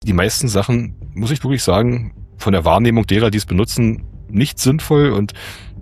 die meisten Sachen, muss ich wirklich sagen, von der Wahrnehmung derer, die es benutzen, nicht sinnvoll und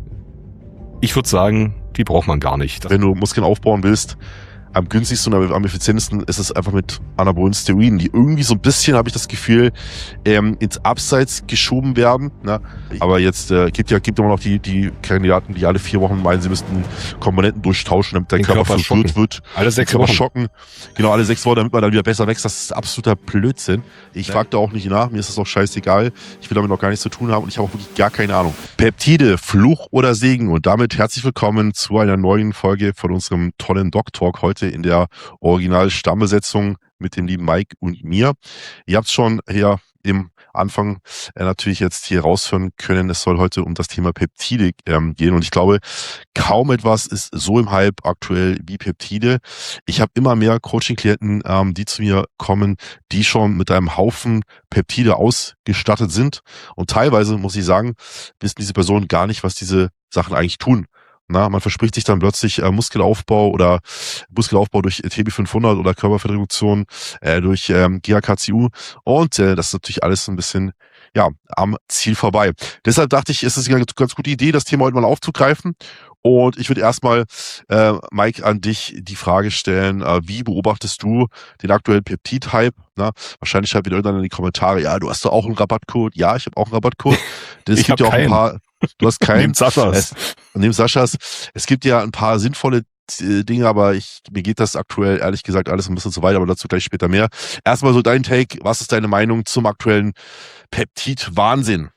ich würde sagen, die braucht man gar nicht. Wenn du Muskeln aufbauen willst, am günstigsten und am effizientesten ist es einfach mit anabolen Steroiden, die irgendwie so ein bisschen, habe ich das Gefühl, ins Abseits geschoben werden. Ne? Aber jetzt gibt immer noch die Kandidaten, die alle 4 Wochen meinen, sie müssten Komponenten durchtauschen, damit der Körper verwirrt wird. Alle 6 Wochen. Schocken. Genau, alle 6 Wochen, damit man dann wieder besser wächst. Das ist absoluter Blödsinn. Ich frage da auch nicht nach, mir ist das auch scheißegal. Ich will damit noch gar nichts zu tun haben und ich habe auch wirklich gar keine Ahnung. Peptide, Fluch oder Segen? Und damit herzlich willkommen zu einer neuen Folge von unserem tollen Doc-Talk heute in der Original-Stammbesetzung mit dem lieben Mike und mir. Ihr habt es schon hier im Anfang natürlich jetzt hier raushören können, es soll heute um das Thema Peptide gehen und ich glaube, kaum etwas ist so im Hype aktuell wie Peptide. Ich habe immer mehr Coaching-Klienten, die zu mir kommen, die schon mit einem Haufen Peptide ausgestattet sind und teilweise, muss ich sagen, wissen diese Personen gar nicht, was diese Sachen eigentlich tun. Man verspricht sich dann plötzlich Muskelaufbau durch TB500 oder Körperfettreduktion durch GHKCU und das ist natürlich alles ein bisschen am Ziel vorbei. Deshalb dachte ich, es ist eine ganz gute Idee, das Thema heute mal aufzugreifen. Und ich würde erstmal, Mike, an dich die Frage stellen, wie beobachtest du den aktuellen Peptid-Hype? Wahrscheinlich schreibt wieder irgendwann in die Kommentare, ja, du hast doch auch einen Rabattcode. Ja, ich habe auch einen Rabattcode. Ich habe auch ein paar. Du hast keinen. Neben Saschas. Es gibt ja ein paar sinnvolle Dinge, aber mir geht das aktuell, ehrlich gesagt, alles ein bisschen zu weit, aber dazu gleich später mehr. Erstmal so dein Take, was ist deine Meinung zum aktuellen Peptid-Wahnsinn?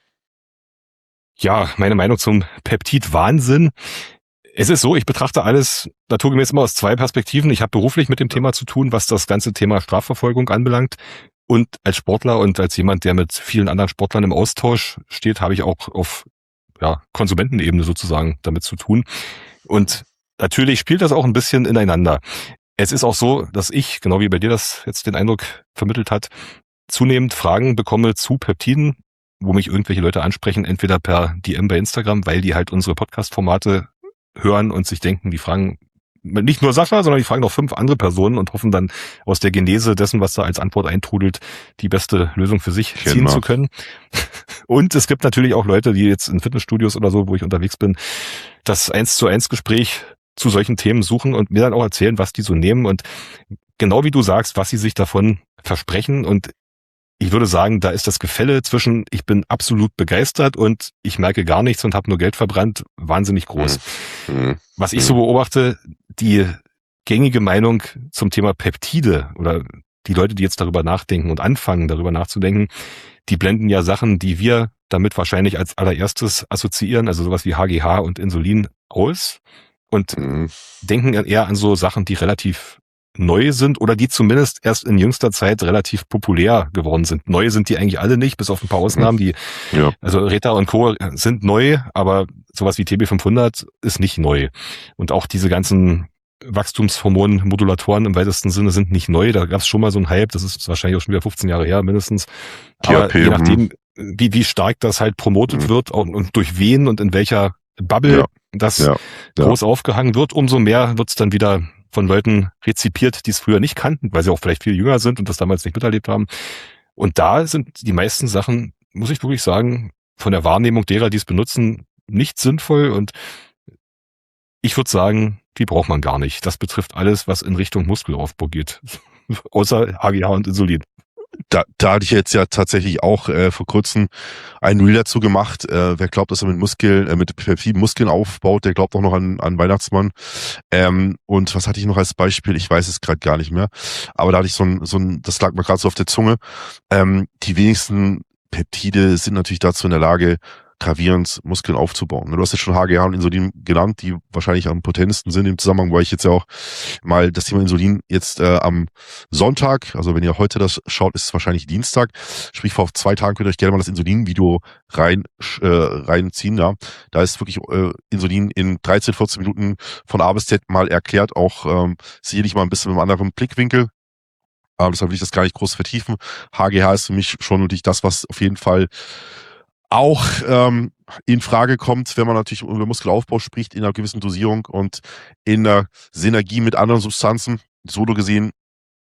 Ja, meine Meinung zum Peptid-Wahnsinn. Es ist so, ich betrachte alles naturgemäß immer aus 2 Perspektiven. Ich habe beruflich mit dem Thema zu tun, was das ganze Thema Strafverfolgung anbelangt. Und als Sportler und als jemand, der mit vielen anderen Sportlern im Austausch steht, habe ich auch auf Konsumentenebene sozusagen damit zu tun. Und natürlich spielt das auch ein bisschen ineinander. Es ist auch so, dass ich, genau wie bei dir das jetzt den Eindruck vermittelt hat, zunehmend Fragen bekomme zu Peptiden, wo mich irgendwelche Leute ansprechen, entweder per DM bei Instagram, weil die halt unsere Podcast-Formate hören und sich denken, die fragen nicht nur Sascha, sondern die fragen noch 5 andere Personen und hoffen dann aus der Genese dessen, was da als Antwort eintrudelt, die beste Lösung für sich ziehen zu können. Und es gibt natürlich auch Leute, die jetzt in Fitnessstudios oder so, wo ich unterwegs bin, das 1:1 Gespräch zu solchen Themen suchen und mir dann auch erzählen, was die so nehmen und genau wie du sagst, was sie sich davon versprechen. Und ich würde sagen, da ist das Gefälle zwischen ich bin absolut begeistert und ich merke gar nichts und habe nur Geld verbrannt, wahnsinnig groß. Was ich so beobachte, die gängige Meinung zum Thema Peptide oder die Leute, die jetzt darüber nachdenken und anfangen, darüber nachzudenken, die blenden ja Sachen, die wir damit wahrscheinlich als allererstes assoziieren, also sowas wie HGH und Insulin aus und denken eher an so Sachen, die relativ neu sind oder die zumindest erst in jüngster Zeit relativ populär geworden sind. Neu sind die eigentlich alle nicht, bis auf ein paar Ausnahmen, also Reta und Co. sind neu, aber sowas wie TB500 ist nicht neu. Und auch diese ganzen Wachstumshormonmodulatoren im weitesten Sinne sind nicht neu. Da gab es schon mal so einen Hype, das ist wahrscheinlich auch schon wieder 15 Jahre her mindestens. Aber je nachdem, wie stark das halt promotet wird und durch wen und in welcher Bubble das groß aufgehangen wird, umso mehr wird es dann wieder von Leuten rezipiert, die es früher nicht kannten, weil sie auch vielleicht viel jünger sind und das damals nicht miterlebt haben. Und da sind die meisten Sachen, muss ich wirklich sagen, von der Wahrnehmung derer, die es benutzen, nicht sinnvoll und ich würde sagen, die braucht man gar nicht. Das betrifft alles, was in Richtung Muskelaufbau geht. Außer HGH und Insulin. Da hatte ich jetzt ja tatsächlich auch vor kurzem einen Reel dazu gemacht. Wer glaubt, dass er mit Peptiden Muskeln aufbaut, der glaubt auch noch an Weihnachtsmann. Und was hatte ich noch als Beispiel? Ich weiß es gerade gar nicht mehr. Aber da hatte ich das lag mir gerade so auf der Zunge. Die wenigsten Peptide sind natürlich dazu in der Lage, gravierend Muskeln aufzubauen. Du hast jetzt schon HGH und Insulin genannt, die wahrscheinlich am potentesten sind im Zusammenhang, weil ich jetzt ja auch mal das Thema Insulin jetzt am Sonntag, also wenn ihr heute das schaut, ist es wahrscheinlich Dienstag, sprich vor 2 Tagen könnt ihr euch gerne mal das Insulin-Video reinziehen. Ja. Da ist wirklich Insulin in 13, 14 Minuten von A bis Z mal erklärt, auch sicherlich mal ein bisschen mit einem anderen Blickwinkel. Deshalb will ich das gar nicht groß vertiefen. HGH ist für mich schon wirklich das, was auf jeden Fall auch in Frage kommt, wenn man natürlich über Muskelaufbau spricht, in einer gewissen Dosierung und in einer Synergie mit anderen Substanzen. Solo gesehen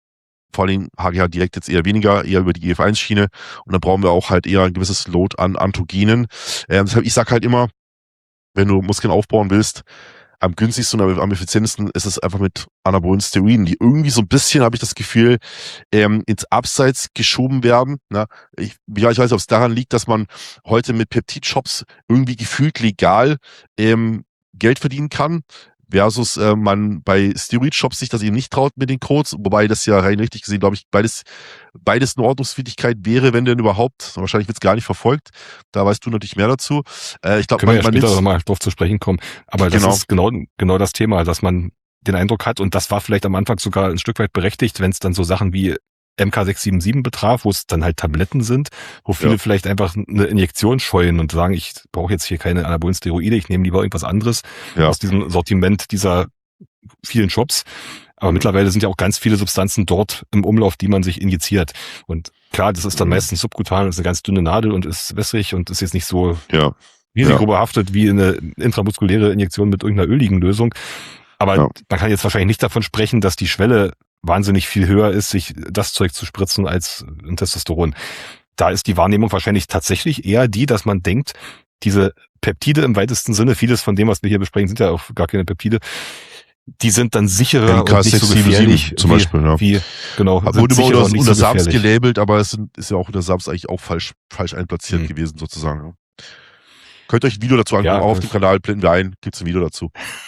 vor allem HGH direkt jetzt eher weniger, eher über die EF1-Schiene. Und dann brauchen wir auch halt eher ein gewisses Load an Androgenen. Deshalb, ich sag halt immer, wenn du Muskeln aufbauen willst, am günstigsten und am effizientesten ist es einfach mit anabolen Steroiden, die irgendwie so ein bisschen, habe ich das Gefühl, ins Abseits geschoben werden. Ne? Ich weiß nicht, ob es daran liegt, dass man heute mit Peptid-Shops irgendwie gefühlt legal Geld verdienen kann, versus man bei Steroid-Shops sich das eben nicht traut mit den Codes, wobei das ja rein richtig gesehen, glaube ich, beides eine Ordnungswidrigkeit wäre, wenn denn überhaupt. Wahrscheinlich wird es gar nicht verfolgt. Da weißt du natürlich mehr dazu. Ich glaube, können wir ja später nochmal drauf zu sprechen kommen. Aber das ist genau das Thema, dass man den Eindruck hat, und das war vielleicht am Anfang sogar ein Stück weit berechtigt, wenn es dann so Sachen wie MK677 betraf, wo es dann halt Tabletten sind, wo viele vielleicht einfach eine Injektion scheuen und sagen, ich brauche jetzt hier keine anabolen Steroide, ich nehme lieber irgendwas anderes aus diesem Sortiment dieser vielen Shops. Aber mittlerweile sind ja auch ganz viele Substanzen dort im Umlauf, die man sich injiziert. Und klar, das ist dann meistens subkutan, ist eine ganz dünne Nadel und ist wässrig und ist jetzt nicht so risikobehaftet wie eine intramuskuläre Injektion mit irgendeiner öligen Lösung. Aber man kann jetzt wahrscheinlich nicht davon sprechen, dass die Schwelle wahnsinnig viel höher ist, sich das Zeug zu spritzen als ein Testosteron. Da ist die Wahrnehmung wahrscheinlich tatsächlich eher die, dass man denkt, diese Peptide im weitesten Sinne, vieles von dem, was wir hier besprechen, sind ja auch gar keine Peptide, die sind dann sicherer und nicht so gefährlich. Zum Beispiel, genau. Wurde unter SARS gelabelt, aber es ist ja auch unter SARS eigentlich auch falsch einplatziert gewesen, sozusagen. Könnt ihr euch ein Video dazu angucken, auch auf dem Kanal blenden wir ein, gibt's ein Video dazu.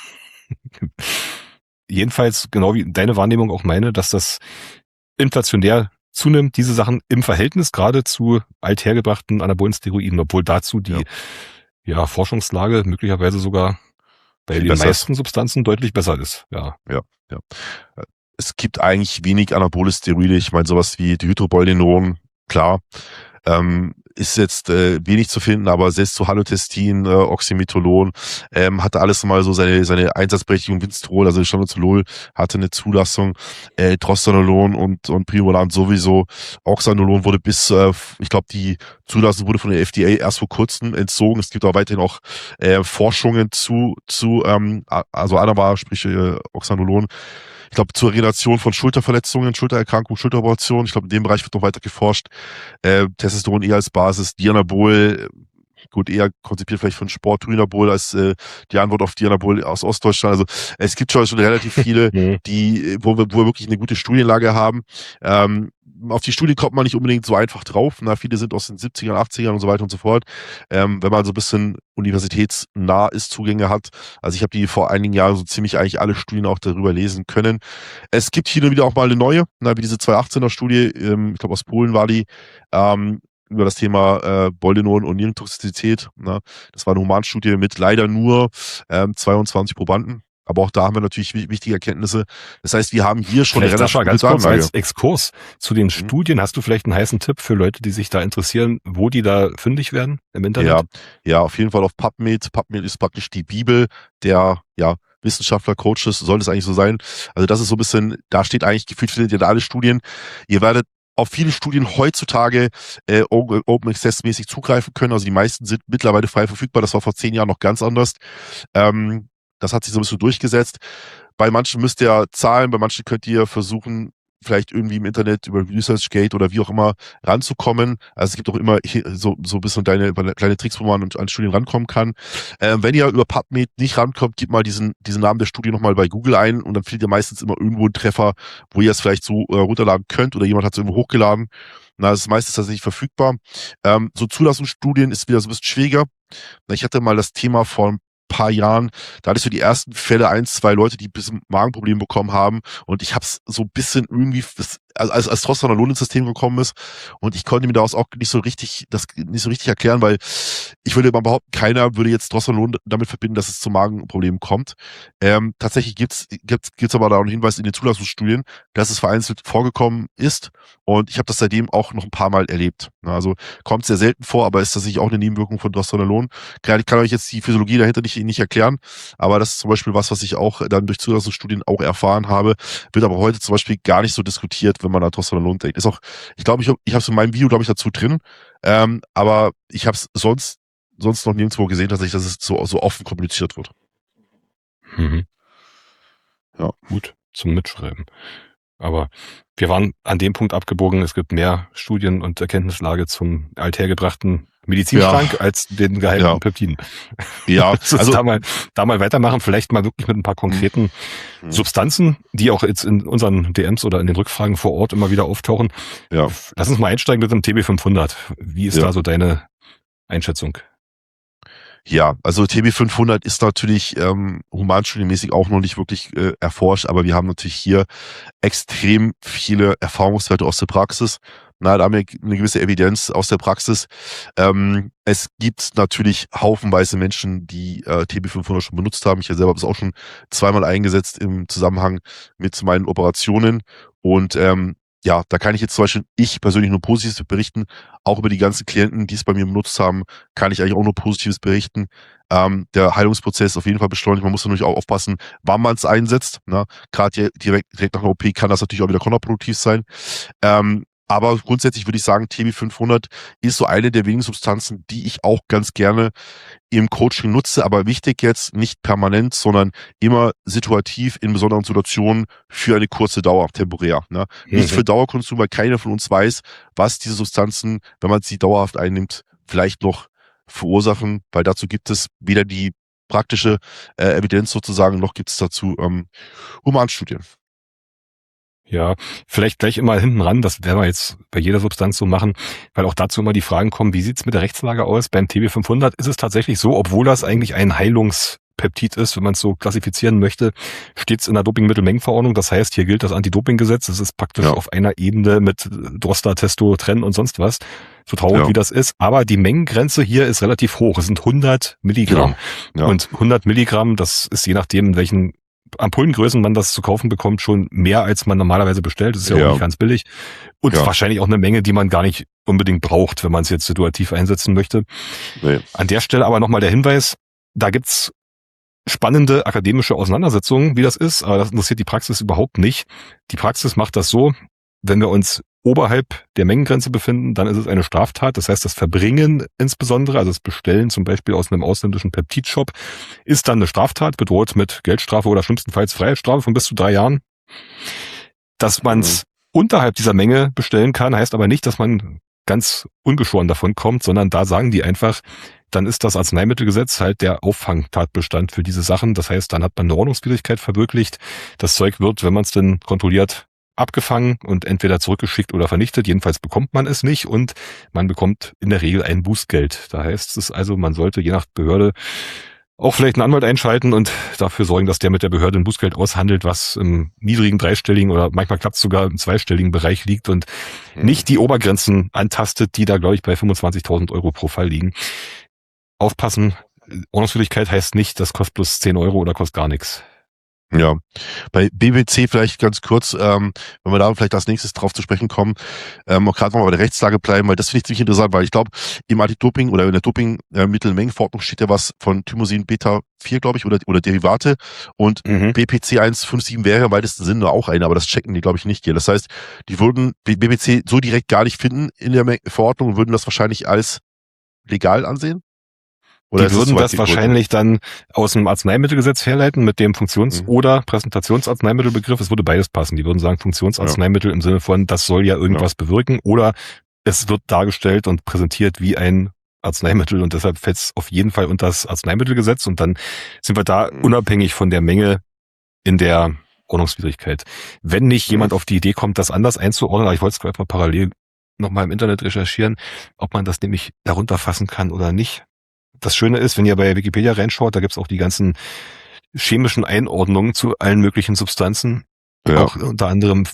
Jedenfalls, genau wie deine Wahrnehmung auch meine, dass das inflationär zunimmt, diese Sachen im Verhältnis gerade zu althergebrachten anabolen Steroiden, obwohl dazu die Forschungslage möglicherweise sogar bei den meisten Substanzen deutlich besser ist. Ja. Es gibt eigentlich wenig anabole Steroide. Ich meine, sowas wie Dihydroboldenon, klar, ist jetzt wenig zu finden, aber selbst so Halotestin, Oxymetholon hatte alles mal so seine Einsatzberechtigung. Winstrol, also Stanozolol, hatte eine Zulassung. Drostanolon und Primolan sowieso. Oxanolon wurde ich glaube, die Zulassung wurde von der FDA erst vor kurzem entzogen. Es gibt aber weiterhin auch Forschungen zu also Anabar, sprich Oxanolon. Ich glaube, zur Regeneration von Schulterverletzungen, Schultererkrankungen, Schulteroperationen. Ich glaube, in dem Bereich wird noch weiter geforscht. Testosteron eher als Basis. Dianabol, gut, eher konzipiert vielleicht von Sport, Dynabol als die Antwort auf Dianabol aus Ostdeutschland. Also es gibt schon relativ viele, wo wir wirklich eine gute Studienlage haben. Auf die Studie kommt man nicht unbedingt so einfach drauf. Viele sind aus den 70ern, 80ern und so weiter und so fort. Wenn man so ein bisschen universitätsnah ist, Zugänge hat. Also ich habe die vor einigen Jahren so ziemlich eigentlich alle Studien auch darüber lesen können. Es gibt hier wieder auch mal eine neue, wie diese 2018er Studie, ich glaube aus Polen war die, über das Thema Boldenon und Nierentoxizität. Das war eine Humanstudie mit leider nur 22 Probanden. Aber auch da haben wir natürlich wichtige Erkenntnisse. Das heißt, wir haben hier schon eine relativ ganz kurz als Exkurs zu den Studien. Hast du vielleicht einen heißen Tipp für Leute, die sich da interessieren, wo die da fündig werden im Internet? Ja, auf jeden Fall auf PubMed. PubMed ist praktisch die Bibel der Wissenschaftler, Coaches, soll es eigentlich so sein. Also das ist so ein bisschen, da steht eigentlich gefühlt, findet ihr da alle Studien. Ihr werdet auf viele Studien heutzutage Open Access mäßig zugreifen können. Also die meisten sind mittlerweile frei verfügbar. Das war vor 10 Jahren noch ganz anders. Das hat sich so ein bisschen durchgesetzt. Bei manchen müsst ihr zahlen, bei manchen könnt ihr versuchen, vielleicht irgendwie im Internet über ResearchGate oder wie auch immer ranzukommen. Also es gibt auch immer so ein bisschen kleine Tricks, wo man an Studien rankommen kann. Wenn ihr über PubMed nicht rankommt, gebt mal diesen Namen der Studie nochmal bei Google ein und dann findet ihr meistens immer irgendwo einen Treffer, wo ihr es vielleicht so runterladen könnt oder jemand hat es irgendwo hochgeladen. Das ist meistens tatsächlich verfügbar. So Zulassungsstudien ist wieder so ein bisschen schwieriger. Ich hatte mal das Thema von paar Jahren, da hattest du die ersten Fälle 1, 2 Leute, die ein bisschen Magenprobleme bekommen haben und ich habe es so ein bisschen irgendwie, als Drostanolon ins System gekommen ist und ich konnte mir daraus auch nicht so richtig erklären, weil ich würde mal behaupten, keiner würde jetzt Drostanolon damit verbinden, dass es zu Magenproblemen kommt. Tatsächlich gibt's aber da auch einen Hinweis in den Zulassungsstudien, dass es vereinzelt vorgekommen ist und ich habe das seitdem auch noch ein paar Mal erlebt. Also kommt sehr selten vor, aber ist tatsächlich auch eine Nebenwirkung von Drostanolon. Ich kann euch jetzt die Physiologie dahinter nicht erklären, aber das ist zum Beispiel was ich auch dann durch Zulassungsstudien auch erfahren habe, wird aber heute zum Beispiel gar nicht so diskutiert, wenn man an Drostanolon denkt. Ist auch, ich glaube, ich habe es in meinem Video, glaube ich, dazu drin, aber ich habe es sonst noch nirgendwo gesehen, dass es so offen kommuniziert wird. Ja, gut, zum Mitschreiben. Aber Wir waren an dem Punkt abgebogen, es gibt mehr Studien und Erkenntnislage zum althergebrachten Medizinschrank als den geheimten Peptiden. Ja, also da mal weitermachen, vielleicht mal wirklich mit ein paar konkreten Substanzen, die auch jetzt in unseren DMs oder in den Rückfragen vor Ort immer wieder auftauchen. Ja. Lass uns mal einsteigen mit dem TB500. Wie ist da so deine Einschätzung? Ja, also TB500 ist natürlich humanstudienmäßig auch noch nicht wirklich erforscht, aber wir haben natürlich hier extrem viele Erfahrungswerte aus der Praxis. Da haben wir eine gewisse Evidenz aus der Praxis. Es gibt natürlich haufenweise Menschen, die TB500 schon benutzt haben. Ich selber habe es auch schon zweimal eingesetzt im Zusammenhang mit meinen Operationen. Und da kann ich jetzt zum Beispiel ich persönlich nur Positives berichten. Auch über die ganzen Klienten, die es bei mir benutzt haben, kann ich eigentlich auch nur Positives berichten. Der Heilungsprozess auf jeden Fall beschleunigt. Man muss natürlich auch aufpassen, wann man es einsetzt. Ne? Gerade direkt nach der OP kann das natürlich auch wieder kontraproduktiv sein. Aber grundsätzlich würde ich sagen, TB500 ist so eine der wenigen Substanzen, die ich auch ganz gerne im Coaching nutze. Aber wichtig jetzt nicht permanent, sondern immer situativ in besonderen Situationen für eine kurze Dauer, temporär. Ne? Nicht für Dauerkonsum, weil keiner von uns weiß, was diese Substanzen, wenn man sie dauerhaft einnimmt, vielleicht noch verursachen, weil dazu gibt es weder die praktische Evidenz sozusagen, noch gibt es dazu Humanstudien. Ja, vielleicht gleich immer hinten ran, das werden wir jetzt bei jeder Substanz so machen, weil auch dazu immer die Fragen kommen, wie sieht's mit der Rechtslage aus? Beim TB500 ist es tatsächlich so, obwohl das eigentlich ein Heilungspeptid ist, wenn man es so klassifizieren möchte, steht's in der Dopingmittelmengenverordnung. Das heißt, hier gilt das Anti-Doping-Gesetz. Das ist praktisch auf einer Ebene mit Drosta, Testo, Tren und sonst was. So traurig wie das ist. Aber die Mengengrenze hier ist relativ hoch. Es sind 100 Milligramm. Ja. Und 100 Milligramm, das ist je nachdem, in welchen Ampullengrößen man das zu kaufen bekommt, schon mehr, als man normalerweise bestellt. Das ist ja auch nicht ganz billig. Und wahrscheinlich auch eine Menge, die man gar nicht unbedingt braucht, wenn man es jetzt situativ einsetzen möchte. Nee. An der Stelle aber nochmal der Hinweis, da gibt's spannende akademische Auseinandersetzungen, wie das ist, aber das interessiert die Praxis überhaupt nicht. Die Praxis macht das so, wenn wir uns oberhalb der Mengengrenze befinden, dann ist es eine Straftat. Das heißt, das Verbringen insbesondere, also das Bestellen zum Beispiel aus einem ausländischen Peptidshop, ist dann eine Straftat, bedroht mit Geldstrafe oder schlimmstenfalls Freiheitsstrafe von bis zu 3 Jahren. Dass man es unterhalb dieser Menge bestellen kann, heißt aber nicht, dass man ganz ungeschoren davon kommt, sondern da sagen die einfach, dann ist das Arzneimittelgesetz halt der Auffangtatbestand für diese Sachen. Das heißt, dann hat man eine Ordnungswidrigkeit verwirklicht. Das Zeug wird, wenn man es denn kontrolliert, abgefangen und entweder zurückgeschickt oder vernichtet. Jedenfalls bekommt man es nicht und man bekommt in der Regel ein Bußgeld. Da heißt es also, man sollte je nach Behörde auch vielleicht einen Anwalt einschalten und dafür sorgen, dass der mit der Behörde ein Bußgeld aushandelt, was im niedrigen dreistelligen oder manchmal klappt es sogar im zweistelligen Bereich liegt und nicht die Obergrenzen antastet, die da, glaube ich, bei 25.000 Euro pro Fall liegen. Aufpassen, Ordnungswidrigkeit heißt nicht, das kostet plus 10 Euro oder kostet gar nichts. Ja, bei BBC vielleicht ganz kurz, wenn wir da vielleicht als nächstes drauf zu sprechen kommen, auch gerade mal bei der Rechtslage bleiben, weil das finde ich ziemlich interessant, weil ich glaube, im Anti-Doping oder in der Doping-Mittelmengenverordnung steht ja was von Thymosin Beta 4, glaube ich, oder Derivate und BPC 157 wäre im weitesten Sinne auch eine, aber das checken die, glaube ich, nicht hier. Das heißt, die würden BPC so direkt gar nicht finden in der Verordnung und würden das wahrscheinlich als legal ansehen? Oder die würden das wahrscheinlich dann aus dem Arzneimittelgesetz herleiten mit dem Funktions- oder Präsentationsarzneimittelbegriff. Es würde beides passen. Die würden sagen Funktionsarzneimittel im Sinne von, das soll ja irgendwas bewirken oder es wird dargestellt und präsentiert wie ein Arzneimittel und deshalb fällt es auf jeden Fall unter das Arzneimittelgesetz und dann sind wir da unabhängig von der Menge in der Ordnungswidrigkeit. Wenn nicht jemand auf die Idee kommt, das anders einzuordnen, aber ich wollte es gerade mal parallel nochmal im Internet recherchieren, ob man das nämlich darunter fassen kann oder nicht. Das Schöne ist, wenn ihr bei Wikipedia reinschaut, da gibt's auch die ganzen chemischen Einordnungen zu allen möglichen Substanzen. Ja. Auch unter anderem,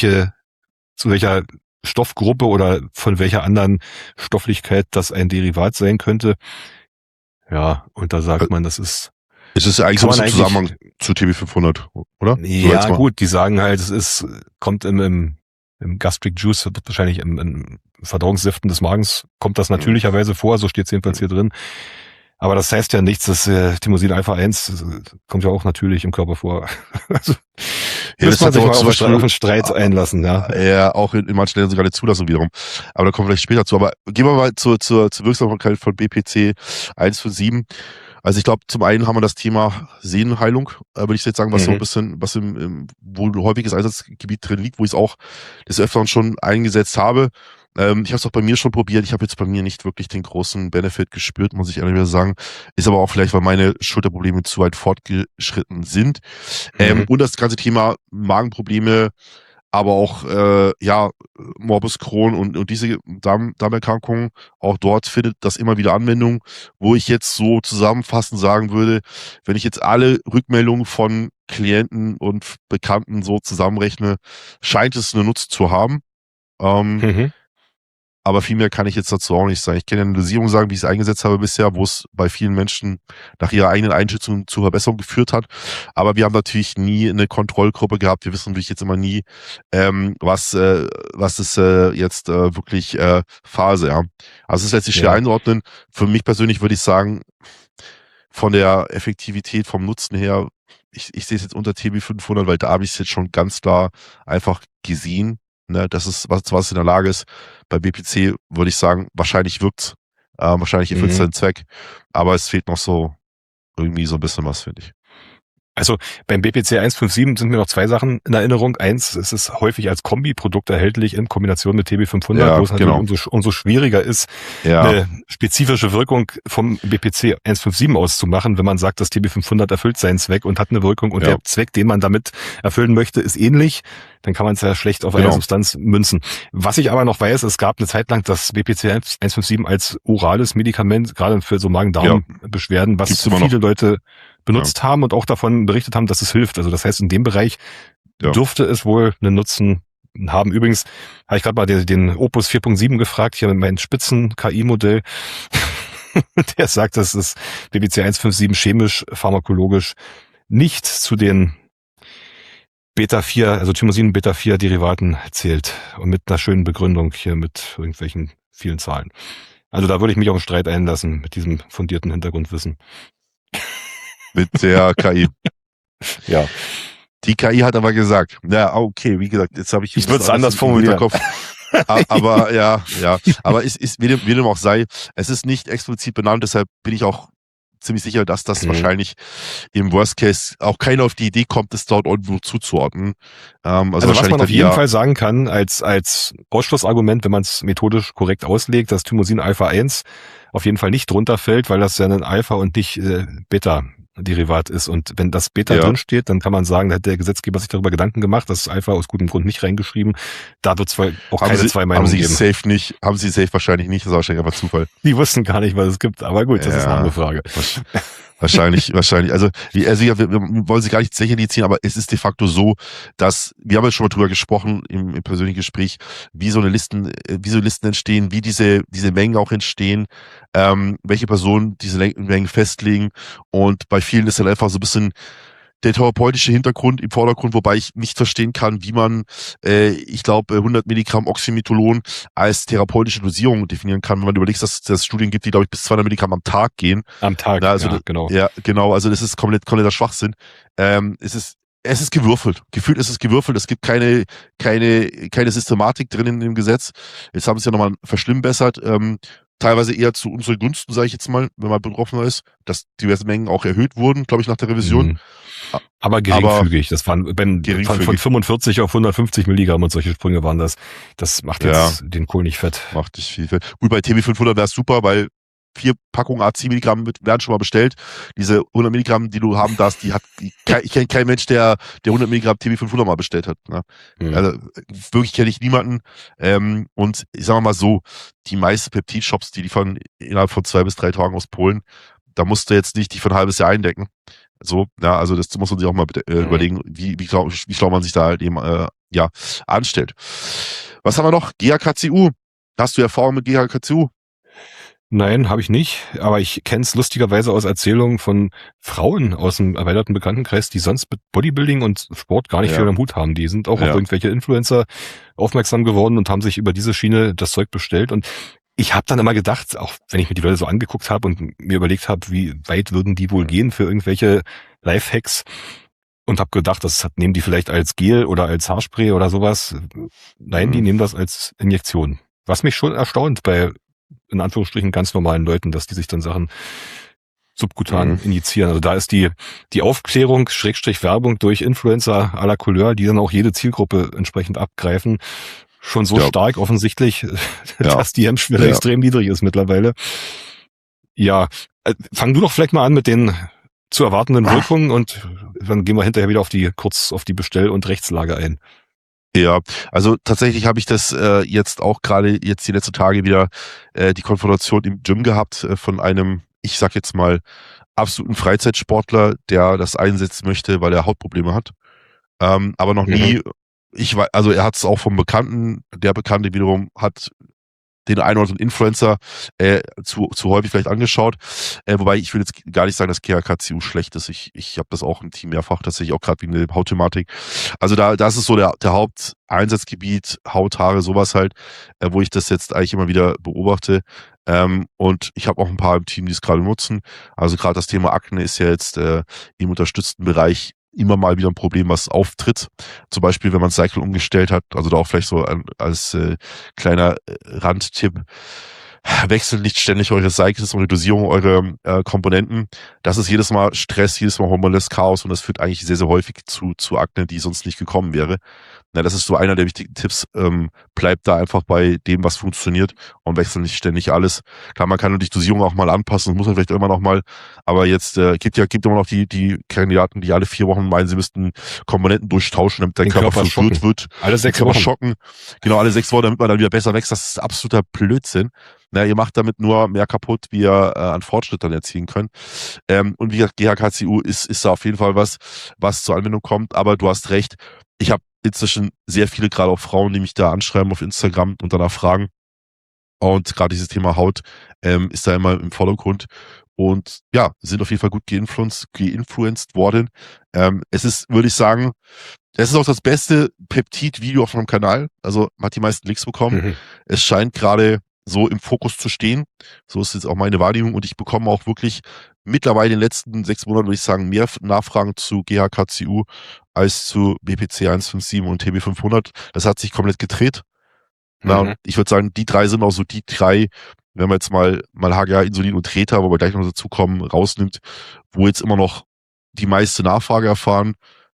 zu welcher Stoffgruppe oder von welcher anderen Stofflichkeit das ein Derivat sein könnte. Ja, und da sagt man, das ist... Es ist eigentlich so ein Zusammenhang zu TB500, oder? Ja, so gut, die sagen halt, kommt im Gastric Juice, wird wahrscheinlich im Verdauungssäften des Magens, kommt das natürlicherweise vor, so steht es jedenfalls hier drin. Aber das heißt ja nichts, das Thymosin Alpha 1 kommt ja auch natürlich im Körper vor. Also, ja, muss man sich mal auf einen Streit einlassen, ja. Ja, auch in manchen Ländern sogar eine Zulassung wiederum. Aber da kommen wir vielleicht später zu. Aber gehen wir mal zur Wirksamkeit von BPC 157. Also ich glaube, zum einen haben wir das Thema Sehnenheilung, würde ich jetzt sagen, was so ein bisschen, was wo ein häufiges Einsatzgebiet drin liegt, wo ich es auch des Öfteren schon eingesetzt habe. Ich habe es auch bei mir schon probiert. Ich habe jetzt bei mir nicht wirklich den großen Benefit gespürt, muss ich ehrlich sagen. Ist aber auch vielleicht, weil meine Schulterprobleme zu weit fortgeschritten sind. Und das ganze Thema Magenprobleme, aber auch Morbus Crohn und diese Darmerkrankungen, auch dort findet das immer wieder Anwendung, wo ich jetzt so zusammenfassend sagen würde, wenn ich jetzt alle Rückmeldungen von Klienten und Bekannten so zusammenrechne, scheint es einen Nutzen zu haben. Aber viel mehr kann ich jetzt dazu auch nicht sagen. Ich kann ja eine Dosierung sagen, wie ich es eingesetzt habe bisher, wo es bei vielen Menschen nach ihrer eigenen Einschätzung zur Verbesserung geführt hat. Aber wir haben natürlich nie eine Kontrollgruppe gehabt. Wir wissen natürlich jetzt immer nie, was ist jetzt wirklich Phase. Ja. Also es ist letztlich schwer einzuordnen. Für mich persönlich würde ich sagen, von der Effektivität, vom Nutzen her, ich sehe es jetzt unter TB500, weil da habe ich es jetzt schon ganz klar einfach gesehen. Ne, das ist, was in der Lage ist. Bei BPC würde ich sagen, wahrscheinlich wirkt's, wahrscheinlich erfüllt es seinen Zweck, aber es fehlt noch so irgendwie so ein bisschen was, finde ich. Also beim BPC 157 sind mir noch zwei Sachen in Erinnerung. Eins, es ist häufig als Kombiprodukt erhältlich in Kombination mit TB500, wo es natürlich umso schwieriger ist, eine spezifische Wirkung vom BPC 157 auszumachen, wenn man sagt, das TB500 erfüllt seinen Zweck und hat eine Wirkung und der Zweck, den man damit erfüllen möchte, ist ähnlich. Dann kann man es ja schlecht auf eine Substanz münzen. Was ich aber noch weiß, es gab eine Zeit lang das BPC 157 als orales Medikament, gerade für so Magen-Darm-Beschwerden, was viele Leute benutzt haben und auch davon berichtet haben, dass es hilft. Also das heißt, in dem Bereich dürfte es wohl einen Nutzen haben. Übrigens habe ich gerade mal den Opus 4.7 gefragt, hier mit meinem Spitzen-KI-Modell. Der sagt, dass das BPC 157 chemisch, pharmakologisch nicht zu den Beta-4, also Thymosin-Beta-4-Derivaten zählt. Und mit einer schönen Begründung hier mit irgendwelchen vielen Zahlen. Also da würde ich mich auf einen Streit einlassen mit diesem fundierten Hintergrundwissen. Mit der KI. Ja. Die KI hat aber gesagt, okay, wie gesagt, jetzt habe ich würde es anders formulieren. Aber aber es ist, wie dem auch sei, es ist nicht explizit benannt, deshalb bin ich auch ziemlich sicher, dass das wahrscheinlich im Worst Case auch keiner auf die Idee kommt, das dort irgendwo zuzuordnen. Also was man auf jeden Fall sagen kann, als Ausschlussargument, wenn man es methodisch korrekt auslegt, dass Thymosin Alpha 1 auf jeden Fall nicht drunter fällt, weil das ja ein Alpha und nicht Beta-Derivat ist. Und wenn das Beta drin steht, dann kann man sagen, da hat der Gesetzgeber sich darüber Gedanken gemacht, das ist Alpha aus gutem Grund nicht reingeschrieben. Da wird es auch keine zwei Meinungen geben. Haben sie safe wahrscheinlich nicht, das ist wahrscheinlich einfach Zufall. Die wussten gar nicht, was es gibt, aber gut, das ist eine andere Frage. Wahrscheinlich. Also wir wollen sie gar nicht sicherlich ziehen, aber es ist de facto so, dass, wir haben ja schon mal drüber gesprochen im persönlichen Gespräch, wie so Listen entstehen, wie diese Mengen auch entstehen, welche Personen diese Mengen festlegen, und bei vielen ist dann einfach so ein bisschen der therapeutische Hintergrund im Vordergrund, wobei ich nicht verstehen kann, wie man, ich glaube, 100 Milligramm Oxymetholon als therapeutische Dosierung definieren kann, wenn man überlegt, dass es Studien gibt, die, glaube ich, bis 200 Milligramm am Tag gehen. Am Tag, genau. Ja, genau, also das ist kompletter Schwachsinn. Es ist gewürfelt. Gefühlt ist es gewürfelt. Es gibt keine Systematik drin in dem Gesetz. Jetzt haben sie ja nochmal verschlimmbessert. Teilweise eher zu unseren Gunsten, sage ich jetzt mal, wenn man betroffener ist, dass diverse Mengen auch erhöht wurden, glaube ich, nach der Revision. Aber geringfügig. Das waren von 45 auf 150 Milligramm und solche Sprünge waren das. Das macht jetzt den Kohl nicht fett. Macht nicht viel fett. Gut, bei TB500 wäre es super, weil 4 Packungen A10 Milligramm werden schon mal bestellt. Diese 100 Milligramm, die du haben darfst, ich kenne keinen Mensch, der 100 Milligramm TB500 mal bestellt hat. Ne? Also wirklich kenne ich niemanden. Und ich sage mal so, die meisten Peptid-Shops, die liefern innerhalb von 2 bis 3 Tagen aus Polen, da musst du jetzt nicht dich für ein halbes Jahr eindecken. So, ja, also das muss man sich auch mal überlegen, wie schlau man sich da halt eben anstellt. Was haben wir noch? GHKCU. Hast du Erfahrung mit GHKCU? Nein, habe ich nicht, aber ich kenne es lustigerweise aus Erzählungen von Frauen aus dem erweiterten Bekanntenkreis, die sonst mit Bodybuilding und Sport gar nicht viel am Hut haben. Die sind auch auf irgendwelche Influencer aufmerksam geworden und haben sich über diese Schiene das Zeug bestellt. Und ich habe dann immer gedacht, auch wenn ich mir die Leute so angeguckt habe und mir überlegt habe, wie weit würden die wohl gehen für irgendwelche Lifehacks, und habe gedacht, das nehmen die vielleicht als Gel oder als Haarspray oder sowas. Nein, die nehmen das als Injektion. Was mich schon erstaunt bei, in Anführungsstrichen, ganz normalen Leuten, dass die sich dann Sachen subkutan injizieren. Also da ist die Aufklärung, Werbung durch Influencer à la Couleur, die dann auch jede Zielgruppe entsprechend abgreifen, schon so stark offensichtlich, dass die Hemmschwelle extrem niedrig ist mittlerweile. Ja, fang du doch vielleicht mal an mit den zu erwartenden Wirkungen und dann gehen wir hinterher wieder kurz auf die Bestell- und Rechtslage ein. Ja, also tatsächlich habe ich das jetzt auch gerade die letzten Tage wieder die Konfrontation im Gym gehabt von einem, ich sag jetzt mal, absoluten Freizeitsportler, der das einsetzen möchte, weil er Hautprobleme hat. Aber noch nie, also er hat es auch vom Bekannten, der Bekannte wiederum hat den einen oder anderen Influencer zu häufig vielleicht angeschaut. Wobei ich will jetzt gar nicht sagen, dass GHKCU schlecht ist. Ich habe das auch im Team mehrfach, tatsächlich auch gerade wegen der Hautthematik. Also das ist so der Haupteinsatzgebiet, Hauthaare, sowas halt, wo ich das jetzt eigentlich immer wieder beobachte. Und ich habe auch ein paar im Team, die es gerade nutzen. Also gerade das Thema Akne ist ja jetzt im unterstützten Bereich immer mal wieder ein Problem, was auftritt. Zum Beispiel, wenn man Cycle umgestellt hat, also da auch vielleicht so als kleiner Randtipp, wechselt nicht ständig eure Cycles und die Dosierung eurer Komponenten. Das ist jedes Mal Stress, jedes Mal hormonelles Chaos und das führt eigentlich sehr, sehr häufig zu Akne, die sonst nicht gekommen wäre. Ja, das ist so einer der wichtigen Tipps. Bleibt da einfach bei dem, was funktioniert und wechselt nicht ständig alles. Klar, man kann die Dosierung auch mal anpassen, das muss man vielleicht immer noch mal. Aber jetzt gibt immer noch die Kandidaten, die alle 4 Wochen meinen, sie müssten Komponenten durchtauschen, damit der Körper verwirrt wird. Alle 6 Wochen. Schocken. Genau, alle 6 Wochen, damit man dann wieder besser wächst. Das ist absoluter Blödsinn. Na, ihr macht damit nur mehr kaputt, wie ihr an Fortschritt dann erzielen könnt. Und wie gesagt, GHKCU ist da auf jeden Fall was zur Anwendung kommt. Aber du hast recht, ich habe inzwischen sehr viele, gerade auch Frauen, die mich da anschreiben auf Instagram und danach fragen. Und gerade dieses Thema Haut ist da immer im Vordergrund. Und ja, sind auf jeden Fall gut geinfluenced worden. Es ist, würde ich sagen, es ist auch das beste Peptid-Video auf meinem Kanal. Also hat die meisten Klicks bekommen. Es scheint gerade so im Fokus zu stehen. So ist jetzt auch meine Wahrnehmung. Und ich bekomme auch wirklich mittlerweile in den letzten 6 Monaten, würde ich sagen, mehr Nachfragen zu GHKCU als zu BPC 157 und TB 500. Das hat sich komplett gedreht. Na, ich würde sagen, die 3 sind auch so die 3, wenn man jetzt mal HGH, Insulin und Theta, wo wir gleich noch dazu kommen, rausnimmt, wo jetzt immer noch die meiste Nachfrage erfahren.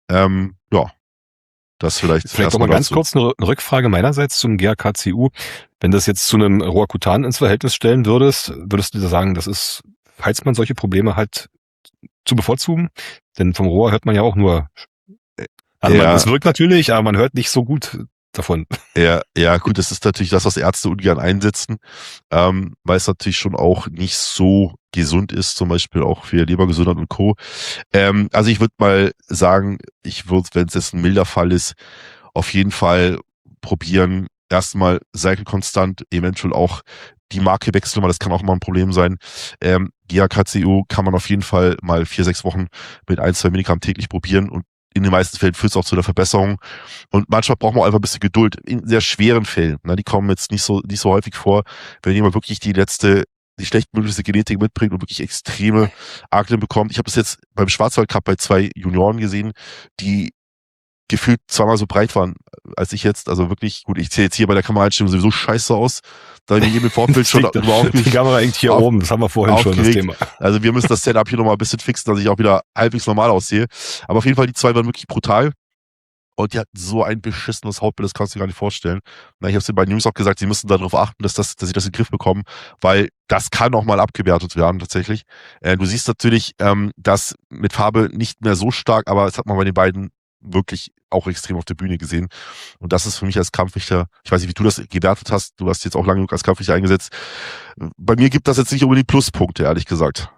Ja, das vielleicht noch mal ganz kurz eine Rückfrage meinerseits zum GHKCU. Wenn du das jetzt zu einem Roacutan ins Verhältnis stellen würdest du sagen, das ist, falls man solche Probleme hat, zu bevorzugen? Denn vom Rohr hört man ja auch nur, also es wirkt natürlich, aber man hört nicht so gut davon. Ja, gut, das ist natürlich das, was Ärzte ungern einsetzen, weil es natürlich schon auch nicht so gesund ist, zum Beispiel auch für Lebergesundheit und Co. Also ich würde mal sagen, wenn es jetzt ein milder Fall ist, auf jeden Fall probieren, erstmal Cycle konstant, eventuell auch die Marke wechseln, weil das kann auch mal ein Problem sein. GHKCU kann man auf jeden Fall mal 4-6 Wochen mit 1-2 Milligramm täglich probieren und in den meisten Fällen führt es auch zu einer Verbesserung. Und manchmal braucht man auch einfach ein bisschen Geduld. In sehr schweren Fällen, die kommen jetzt nicht so häufig vor, wenn jemand wirklich die schlechtmöglichste Genetik mitbringt und wirklich extreme Akne bekommt. Ich habe das jetzt beim Schwarzwaldcup bei 2 Junioren gesehen, die gefühlt 2-mal so breit waren als ich jetzt. Also wirklich, gut, ich sehe jetzt hier bei der Kameraeinstellung sowieso scheiße aus. Da ich im Vorfeld schon überhaupt nicht. Die Kamera eigentlich hier oben, das haben wir vorhin schon, das Thema. Also wir müssen das Setup hier nochmal ein bisschen fixen, dass ich auch wieder halbwegs normal aussehe. Aber auf jeden Fall, die 2 waren wirklich brutal. Und die hatten so ein beschissenes Hautbild, das kannst du dir gar nicht vorstellen. Ich habe es den beiden Jungs auch gesagt, sie müssen darauf achten, dass sie das in den Griff bekommen, weil das kann auch mal abgewertet werden tatsächlich. Du siehst natürlich, das mit Farbe nicht mehr so stark, aber das hat man bei den beiden wirklich auch extrem auf der Bühne gesehen. Und das ist für mich als Kampfrichter, ich weiß nicht, wie du das gewertet hast, du hast jetzt auch lange genug als Kampfrichter eingesetzt. Bei mir gibt das jetzt nicht unbedingt Pluspunkte, ehrlich gesagt.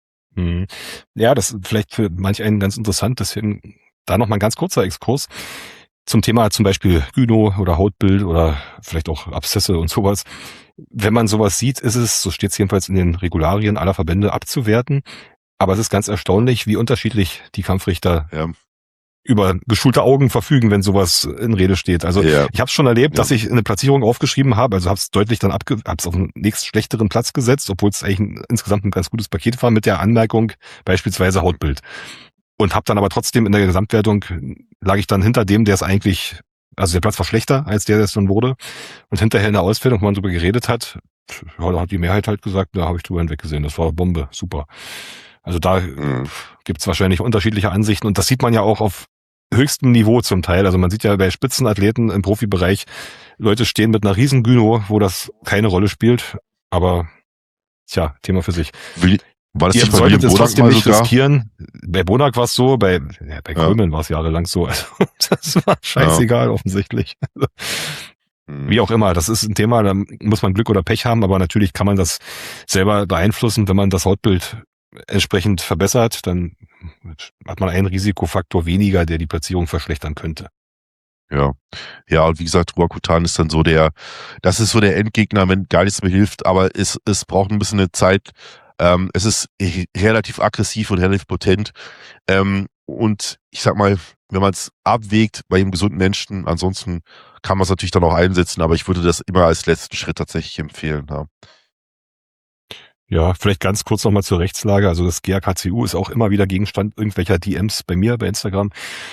Ja, das ist vielleicht für manch einen ganz interessant, deswegen da noch mal ein ganz kurzer Exkurs zum Thema zum Beispiel Gyno oder Hautbild oder vielleicht auch Abszesse und sowas. Wenn man sowas sieht, ist es, so steht es jedenfalls in den Regularien aller Verbände, abzuwerten. Aber es ist ganz erstaunlich, wie unterschiedlich die Kampfrichter über geschulte Augen verfügen, wenn sowas in Rede steht. Also ich habe es schon erlebt, dass ich eine Platzierung aufgeschrieben habe, also habe es deutlich dann hab's auf einen nächst schlechteren Platz gesetzt, obwohl es eigentlich insgesamt ein ganz gutes Paket war mit der Anmerkung beispielsweise Hautbild. Und habe dann aber trotzdem in der Gesamtwertung lag ich dann hinter dem, der es eigentlich, also der Platz war schlechter als der es dann wurde. Und hinterher in der Auswertung, wo man drüber geredet hat, da hat die Mehrheit halt gesagt, da habe ich drüber hinweggesehen, das war Bombe, super. Also da gibt's wahrscheinlich unterschiedliche Ansichten und das sieht man ja auch auf höchstem Niveau zum Teil. Also man sieht ja bei Spitzenathleten im Profibereich, Leute stehen mit einer riesen Gyno, wo das keine Rolle spielt, aber tja, Thema für sich. War das Ihr nicht bei solltet William es Bonak trotzdem mal nicht sogar? riskieren. Bei Bonak war es so, bei Grömen war es jahrelang so. Also das war scheißegal offensichtlich. Wie auch immer, das ist ein Thema, da muss man Glück oder Pech haben, aber natürlich kann man das selber beeinflussen, wenn man das Hautbild entsprechend verbessert, dann hat man einen Risikofaktor weniger, der die Platzierung verschlechtern könnte. Ja, und wie gesagt, Ruakutan ist dann so das ist so der Endgegner, wenn gar nichts mehr hilft, aber es braucht ein bisschen eine Zeit. Es ist relativ aggressiv und relativ potent. Und ich sag mal, wenn man es abwägt bei einem gesunden Menschen, ansonsten kann man es natürlich dann auch einsetzen, aber ich würde das immer als letzten Schritt tatsächlich empfehlen. Ja. Ja, vielleicht ganz kurz nochmal zur Rechtslage. Also das GAKCU ist auch immer wieder Gegenstand irgendwelcher DMs bei mir, bei Instagram.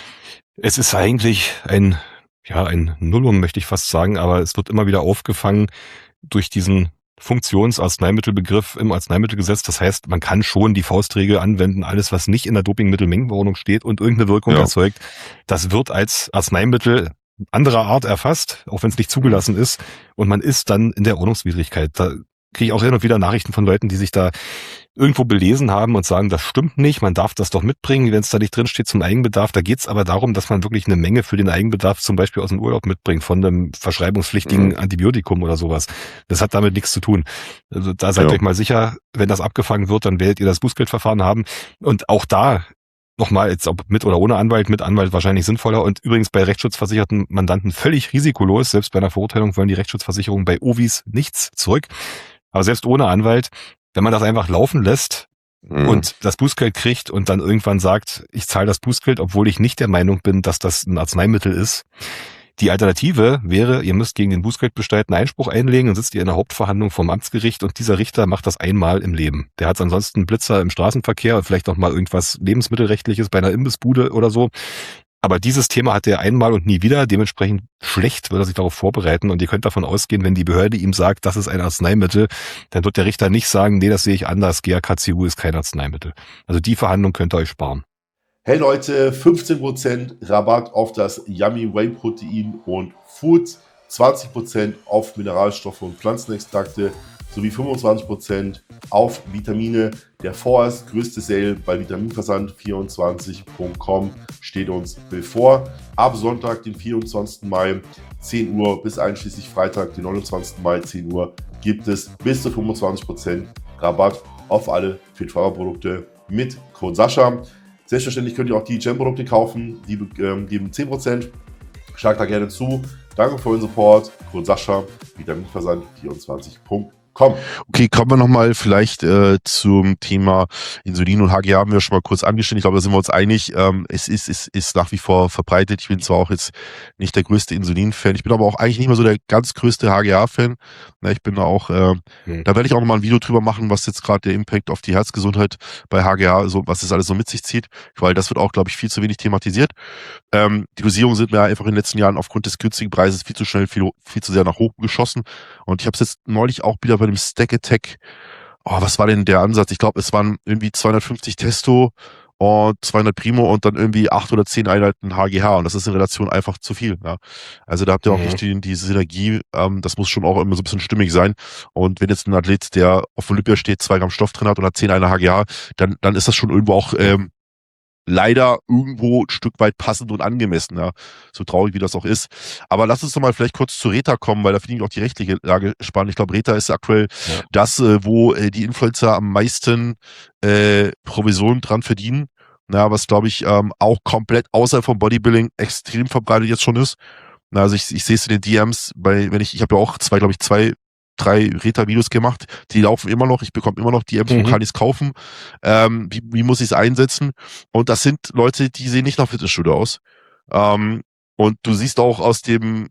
Es ist eigentlich ein Nullum, möchte ich fast sagen, aber es wird immer wieder aufgefangen durch diesen Funktionsarzneimittelbegriff im Arzneimittelgesetz. Das heißt, man kann schon die Faustregel anwenden, alles, was nicht in der Dopingmittelmengenverordnung steht und irgendeine Wirkung erzeugt, das wird als Arzneimittel anderer Art erfasst, auch wenn es nicht zugelassen ist, und man ist dann in der Ordnungswidrigkeit. Da kriege ich auch hin und wieder Nachrichten von Leuten, die sich da irgendwo belesen haben und sagen, das stimmt nicht, man darf das doch mitbringen, wenn es da nicht drin steht zum Eigenbedarf. Da geht es aber darum, dass man wirklich eine Menge für den Eigenbedarf zum Beispiel aus dem Urlaub mitbringt, von einem verschreibungspflichtigen Antibiotikum oder sowas. Das hat damit nichts zu tun. Also da seid euch mal sicher, wenn das abgefangen wird, dann werdet ihr das Bußgeldverfahren haben. Und auch da nochmal, jetzt ob mit oder ohne Anwalt, mit Anwalt wahrscheinlich sinnvoller und übrigens bei rechtsschutzversicherten Mandanten völlig risikolos. Selbst bei einer Verurteilung wollen die Rechtsschutzversicherungen bei OVIs nichts zurück. Aber selbst ohne Anwalt, wenn man das einfach laufen lässt und das Bußgeld kriegt und dann irgendwann sagt, ich zahle das Bußgeld, obwohl ich nicht der Meinung bin, dass das ein Arzneimittel ist. Die Alternative wäre, ihr müsst gegen den Bußgeldbescheid einen Einspruch einlegen und sitzt ihr in der Hauptverhandlung vom Amtsgericht und dieser Richter macht das einmal im Leben. Der hat ansonsten einen Blitzer im Straßenverkehr und vielleicht noch mal irgendwas Lebensmittelrechtliches bei einer Imbissbude oder so. Aber dieses Thema hat er einmal und nie wieder. Dementsprechend schlecht wird er sich darauf vorbereiten. Und ihr könnt davon ausgehen, wenn die Behörde ihm sagt, das ist ein Arzneimittel, dann wird der Richter nicht sagen, nee, das sehe ich anders, GAKCU ist kein Arzneimittel. Also die Verhandlung könnt ihr euch sparen. Hey Leute, 15% Rabatt auf das Yummy Whey Protein und Foods, 20% auf Mineralstoffe und Pflanzenextrakte sowie 25% auf Vitamine. Der vorerst größte Sale bei Vitaminversand24.com steht uns bevor. Ab Sonntag, den 24. Mai, 10 Uhr bis einschließlich Freitag, den 29. Mai, 10 Uhr, gibt es bis zu 25% Rabatt auf alle Fitfahrer-Produkte mit Code Sascha. Selbstverständlich könnt ihr auch die Gem-Produkte kaufen, die geben 10%. Schlagt da gerne zu. Danke für euren Support. Code Sascha, Vitaminversand24.com. Okay, kommen wir nochmal vielleicht zum Thema Insulin und HGH haben wir schon mal kurz angeschnitten. Ich glaube, da sind wir uns einig. Es ist nach wie vor verbreitet. Ich bin zwar auch jetzt nicht der größte Insulin-Fan, ich bin aber auch eigentlich nicht mehr so der ganz größte HGH-Fan. Ich bin da auch, da werde ich auch nochmal ein Video drüber machen, was jetzt gerade der Impact auf die Herzgesundheit bei HGH, so was das alles so mit sich zieht, weil das wird auch, glaube ich, viel zu wenig thematisiert. Die Dosierungen sind mir einfach in den letzten Jahren aufgrund des günstigen Preises viel zu schnell, viel zu sehr nach oben geschossen. Und ich habe es jetzt neulich auch wieder bei dem Stack Attack, was war denn der Ansatz? Ich glaube, es waren irgendwie 250 Testo und 200 Primo und dann irgendwie 8 oder 10 Einheiten HGH und das ist in Relation einfach zu viel. Ja. Also da habt ihr auch nicht die Synergie, das muss schon auch immer so ein bisschen stimmig sein. Und wenn jetzt ein Athlet, der auf Olympia steht, 2 Gramm Stoff drin hat und hat 10 Einheiten HGH, dann ist das schon irgendwo auch leider irgendwo ein Stück weit passend und angemessen, ja. So traurig wie das auch ist. Aber lass uns doch mal vielleicht kurz zu Reta kommen, weil da finde ich auch die rechtliche Lage spannend. Ich glaube, Reta ist aktuell das, wo die Influencer am meisten Provisionen dran verdienen. Na, was glaube ich auch komplett außerhalb vom Bodybuilding extrem verbreitet jetzt schon ist. Na, also ich sehe es in den DMs, ich habe ja auch zwei, 3 Reta-Videos gemacht, die laufen immer noch, ich bekomme immer noch DMs, wo kann ich es kaufen, wie muss ich es einsetzen, und das sind Leute, die sehen nicht nach Fitnessstudio aus, und du siehst auch aus den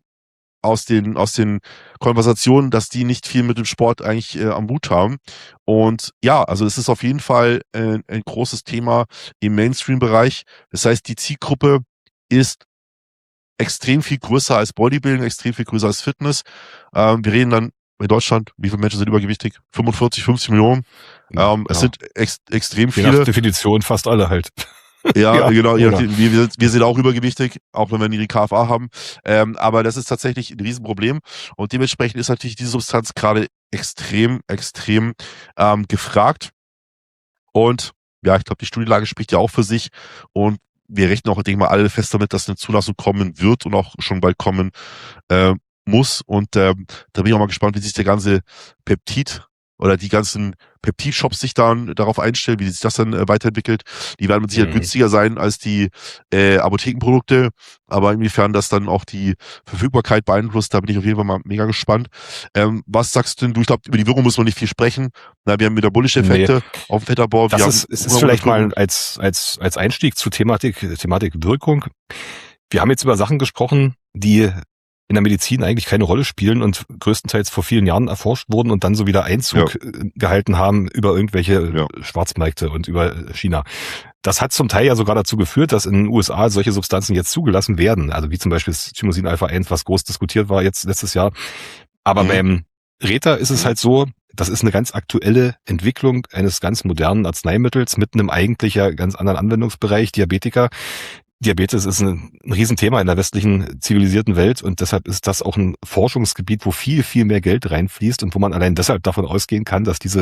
Konversationen, dass die nicht viel mit dem Sport eigentlich am Hut haben, und ja, also es ist auf jeden Fall ein großes Thema im Mainstream-Bereich, das heißt, die Zielgruppe ist extrem viel größer als Bodybuilding, extrem viel größer als Fitness. Wir reden dann in Deutschland, wie viele Menschen sind übergewichtig? 45, 50 Millionen. Es sind extrem Je nach viele. Definition fast alle halt. Ja, genau. Oder? Wir sind auch übergewichtig, auch wenn wir die KFA haben. Aber das ist tatsächlich ein Riesenproblem. Und dementsprechend ist natürlich diese Substanz gerade extrem gefragt. Und ja, ich glaube, die Studienlage spricht ja auch für sich. Und wir rechnen auch, denke ich mal, alle fest damit, dass eine Zulassung kommen wird und auch schon bald kommen muss. Und da bin ich auch mal gespannt, wie sich der ganze Peptid oder die ganzen Peptid-Shops sich dann darauf einstellen, wie sich das dann weiterentwickelt. Die werden mit Sicherheit günstiger sein als die Apothekenprodukte, aber inwiefern das dann auch die Verfügbarkeit beeinflusst, da bin ich auf jeden Fall mal mega gespannt. Was sagst denn du? Ich glaube, über die Wirkung muss man nicht viel sprechen. Wir haben metabolische Effekte auf dem Fettabbau. Es ist vielleicht mal als Einstieg zur Thematik Wirkung. Wir haben jetzt über Sachen gesprochen, die in der Medizin eigentlich keine Rolle spielen und größtenteils vor vielen Jahren erforscht wurden und dann so wieder Einzug gehalten haben über irgendwelche Schwarzmärkte und über China. Das hat zum Teil ja sogar dazu geführt, dass in den USA solche Substanzen jetzt zugelassen werden. Also wie zum Beispiel das Thymosin Alpha 1, was groß diskutiert war jetzt letztes Jahr. Aber beim Reta ist es halt so, das ist eine ganz aktuelle Entwicklung eines ganz modernen Arzneimittels mit einem eigentlich ja ganz anderen Anwendungsbereich, Diabetiker. Diabetes ist ein Riesenthema in der westlichen zivilisierten Welt und deshalb ist das auch ein Forschungsgebiet, wo viel, viel mehr Geld reinfließt und wo man allein deshalb davon ausgehen kann, dass die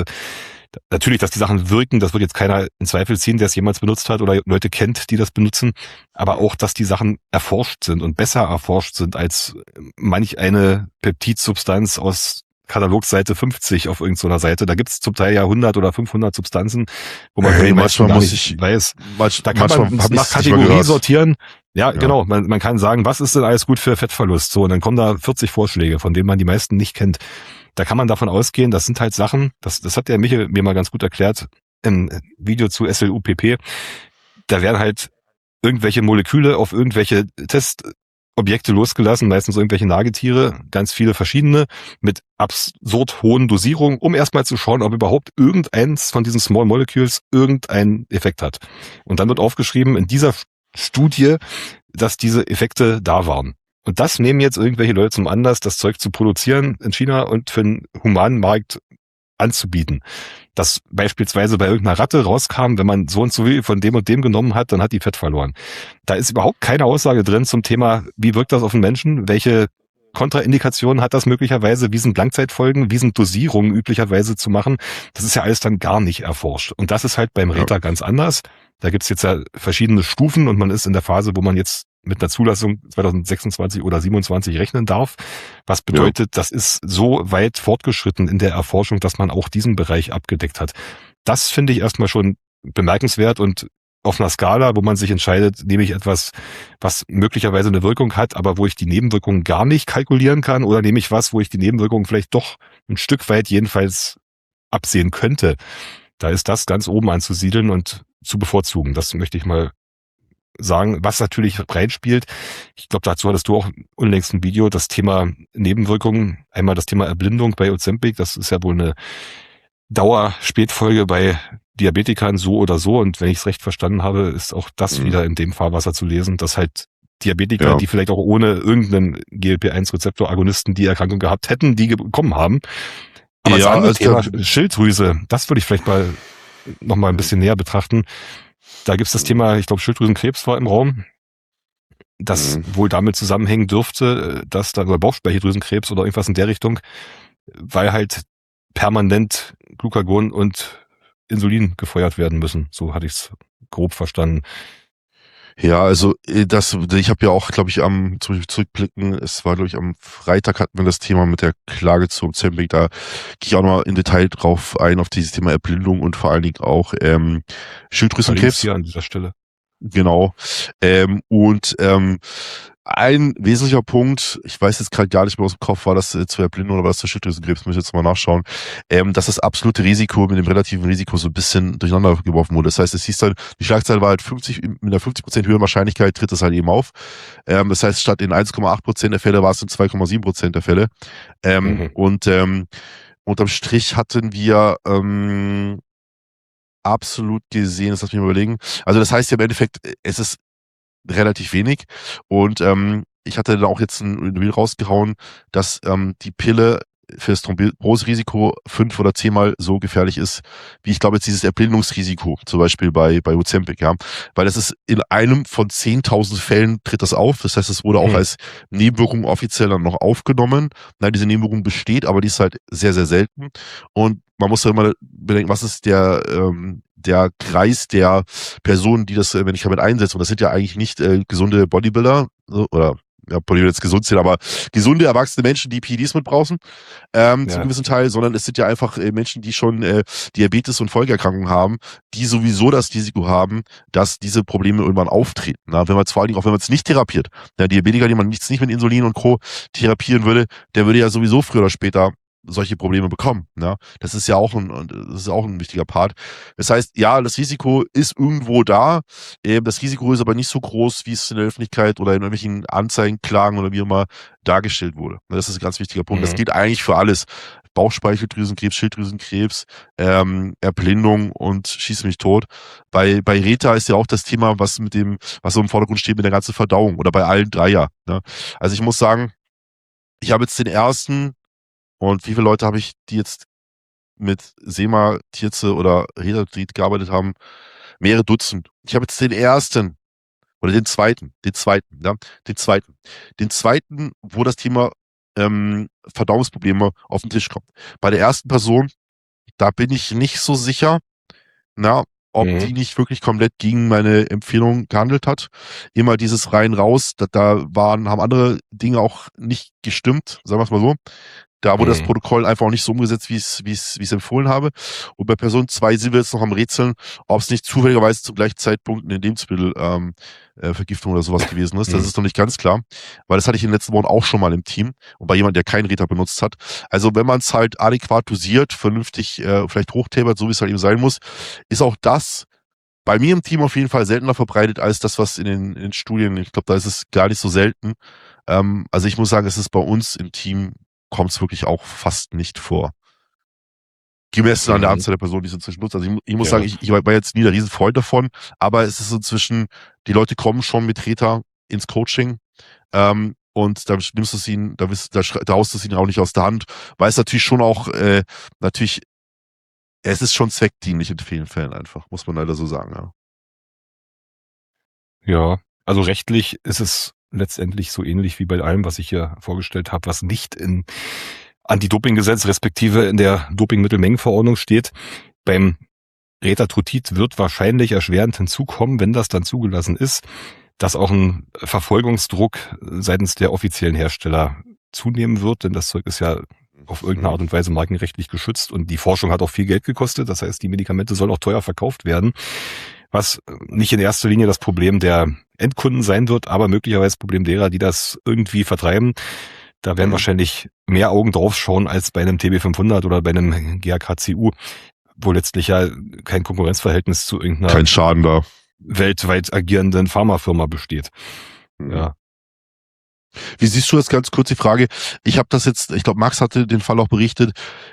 Sachen wirken, das wird jetzt keiner in Zweifel ziehen, der es jemals benutzt hat oder Leute kennt, die das benutzen, aber auch, dass die Sachen erforscht sind und besser erforscht sind als manch eine Peptidsubstanz aus Katalogseite 50 auf irgendeiner Seite. Da gibt's zum Teil ja 100 oder 500 Substanzen, wo man manchmal gar nicht weiß. Da kann man nach Kategorie sortieren. Ja, genau. Man kann sagen, was ist denn alles gut für Fettverlust? So, und dann kommen da 40 Vorschläge, von denen man die meisten nicht kennt. Da kann man davon ausgehen, das sind halt Sachen, das hat der Michael mir mal ganz gut erklärt im Video zu SLUPP. Da werden halt irgendwelche Moleküle auf irgendwelche Testobjekte losgelassen, meistens irgendwelche Nagetiere, ganz viele verschiedene, mit absurd hohen Dosierungen, um erstmal zu schauen, ob überhaupt irgendeins von diesen Small Molecules irgendeinen Effekt hat. Und dann wird aufgeschrieben in dieser Studie, dass diese Effekte da waren. Und das nehmen jetzt irgendwelche Leute zum Anlass, das Zeug zu produzieren in China und für den humanen Markt anzubieten. Dass beispielsweise bei irgendeiner Ratte rauskam, wenn man so und so viel von dem und dem genommen hat, dann hat die Fett verloren. Da ist überhaupt keine Aussage drin zum Thema, wie wirkt das auf den Menschen, welche Kontraindikationen hat das möglicherweise, wie sind Langzeitfolgen, wie sind Dosierungen üblicherweise zu machen. Das ist ja alles dann gar nicht erforscht. Und das ist halt beim Reta ganz anders. Da gibt's jetzt ja verschiedene Stufen und man ist in der Phase, wo man jetzt mit einer Zulassung 2026 oder 27 rechnen darf. Was bedeutet, das ist so weit fortgeschritten in der Erforschung, dass man auch diesen Bereich abgedeckt hat. Das finde ich erstmal schon bemerkenswert und auf einer Skala, wo man sich entscheidet, nehme ich etwas, was möglicherweise eine Wirkung hat, aber wo ich die Nebenwirkungen gar nicht kalkulieren kann, oder nehme ich was, wo ich die Nebenwirkungen vielleicht doch ein Stück weit jedenfalls absehen könnte. Da ist das ganz oben anzusiedeln und zu bevorzugen. Das möchte ich mal sagen, was natürlich reinspielt. Ich glaube, dazu hattest du auch unlängst ein Video, das Thema Nebenwirkungen. Einmal das Thema Erblindung bei Ozempic. Das ist ja wohl eine Dauerspätfolge bei Diabetikern so oder so. Und wenn ich es recht verstanden habe, ist auch das wieder in dem Fahrwasser zu lesen, dass halt Diabetiker, die vielleicht auch ohne irgendeinen GLP-1-Rezeptor-Agonisten die Erkrankung gehabt hätten, die bekommen haben. Aber das andere Thema Schilddrüse, das würde ich vielleicht mal noch mal ein bisschen näher betrachten. Da gibt's das Thema, ich glaube, Schilddrüsenkrebs war im Raum, das wohl damit zusammenhängen dürfte, dass da oder Bauchspeicheldrüsenkrebs oder irgendwas in der Richtung, weil halt permanent Glucagon und Insulin gefeuert werden müssen. So hatte ich es grob verstanden. Ja, also ich habe ja auch, glaube ich, zum Beispiel zurückblicken, es war, glaube ich, am Freitag hatten wir das Thema mit der Klage zu Ozempic, da gehe ich auch noch mal in Detail drauf ein, auf dieses Thema Erblindung und vor allen Dingen auch Schilddrüsenkrebs. Hier an dieser Stelle. Genau. Ein wesentlicher Punkt, ich weiß jetzt gerade gar nicht mehr aus dem Kopf, war das zur Erblindung oder war das zur Schilddrüsenkrebs, muss ich jetzt mal nachschauen, dass das absolute Risiko mit dem relativen Risiko so ein bisschen durcheinander geworfen wurde. Das heißt, es hieß dann, die Schlagzahl war halt 50, mit einer 50% höheren Wahrscheinlichkeit tritt das halt eben auf. Das heißt, statt in 1,8% der Fälle war es in 2,7% der Fälle. Unterm Strich hatten wir absolut gesehen, das lass mich mal überlegen. Also das heißt ja im Endeffekt, es ist relativ wenig und ich hatte dann auch jetzt ein Reel rausgehauen, dass die Pille für das Thromboserisiko 5 oder 10-mal so gefährlich ist, wie ich glaube jetzt dieses Erblindungsrisiko, zum Beispiel bei Ozempic, ja. Weil das ist in einem von 10.000 Fällen tritt das auf. Das heißt, es wurde auch als Nebenwirkung offiziell dann noch aufgenommen. Nein, diese Nebenwirkung besteht, aber die ist halt sehr, sehr selten. Und man muss ja immer bedenken, was ist der Kreis der Personen, die das Medikament einsetzen. Und das sind ja eigentlich nicht gesunde Bodybuilder oder Bodybuilder jetzt gesund sind, aber gesunde, erwachsene Menschen, die PEDs mitbrauchen, zum gewissen Teil, sondern es sind ja einfach Menschen, die schon Diabetes und Folgeerkrankungen haben, die sowieso das Risiko haben, dass diese Probleme irgendwann auftreten. Na, wenn man vor allen Dingen auch, wenn man es nicht therapiert. Der Diabetiker, den man nicht mit Insulin und Co. therapieren würde, der würde ja sowieso früher oder später solche Probleme bekommen. Ne? Das ist ja auch ein wichtiger Part. Das heißt, ja, das Risiko ist irgendwo da. Das Risiko ist aber nicht so groß, wie es in der Öffentlichkeit oder in irgendwelchen Anzeigen, Klagen oder wie immer dargestellt wurde. Das ist ein ganz wichtiger Punkt. Das gilt eigentlich für alles. Bauchspeicheldrüsenkrebs, Schilddrüsenkrebs, Erblindung und schieß mich tot. Bei Reta ist ja auch das Thema, was so im Vordergrund steht mit der ganzen Verdauung oder bei allen drei ja. Ne? Also ich muss sagen, ich habe jetzt den ersten. Und wie viele Leute habe ich, die jetzt mit Semaglutid oder Retatrutid gearbeitet haben? Mehrere Dutzend. Ich habe jetzt den ersten oder den zweiten, wo das Thema Verdauungsprobleme auf den Tisch kommt. Bei der ersten Person, da bin ich nicht so sicher, ob die nicht wirklich komplett gegen meine Empfehlung gehandelt hat. Immer dieses rein raus, haben andere Dinge auch nicht gestimmt, sagen wir es mal so. Da wurde das Protokoll einfach auch nicht so umgesetzt, wie ich es empfohlen habe. Und bei Person 2 sind wir jetzt noch am Rätseln, ob es nicht zufälligerweise zum gleichen Zeitpunkt eine Lebensmittelvergiftung oder sowas gewesen ist. Das ist noch nicht ganz klar, weil das hatte ich in den letzten Wochen auch schon mal im Team und bei jemandem, der keinen Reta benutzt hat. Also wenn man es halt adäquat dosiert, vernünftig vielleicht hochtabert, so wie es halt eben sein muss, ist auch das bei mir im Team auf jeden Fall seltener verbreitet als das, was in den Studien, ich glaube, da ist es gar nicht so selten. Also ich muss sagen, es ist bei uns im Team kommt es wirklich auch fast nicht vor. Gemessen an der Anzahl der Personen, die es inzwischen nutzen. Also ich muss sagen, ich war jetzt nie der Riesenfreund davon, aber es ist inzwischen, die Leute kommen schon mit Reta ins Coaching und da nimmst du es ihnen, da haust du es ihnen auch nicht aus der Hand, weil es natürlich schon auch, es ist schon zweckdienlich in vielen Fällen einfach, muss man leider so sagen. Ja. Ja, also rechtlich ist es letztendlich so ähnlich wie bei allem, was ich hier vorgestellt habe, was nicht im Anti-Doping-Gesetz respektive in der Dopingmittelmengenverordnung steht. Beim Retatrutid wird wahrscheinlich erschwerend hinzukommen, wenn das dann zugelassen ist, dass auch ein Verfolgungsdruck seitens der offiziellen Hersteller zunehmen wird, denn das Zeug ist ja auf irgendeine Art und Weise markenrechtlich geschützt und die Forschung hat auch viel Geld gekostet. Das heißt, die Medikamente sollen auch teuer verkauft werden, was nicht in erster Linie das Problem der Endkunden sein wird, aber möglicherweise das Problem derer, die das irgendwie vertreiben. Da werden wahrscheinlich mehr Augen drauf schauen als bei einem TB500 oder bei einem GAK-CU, wo letztlich ja kein Konkurrenzverhältnis zu irgendeiner kein Schaden da weltweit agierenden Pharmafirma besteht. Ja. Wie siehst du das, ganz kurz die Frage? Ich habe das jetzt, ich glaube, Max hatte den Fall auch berichtet,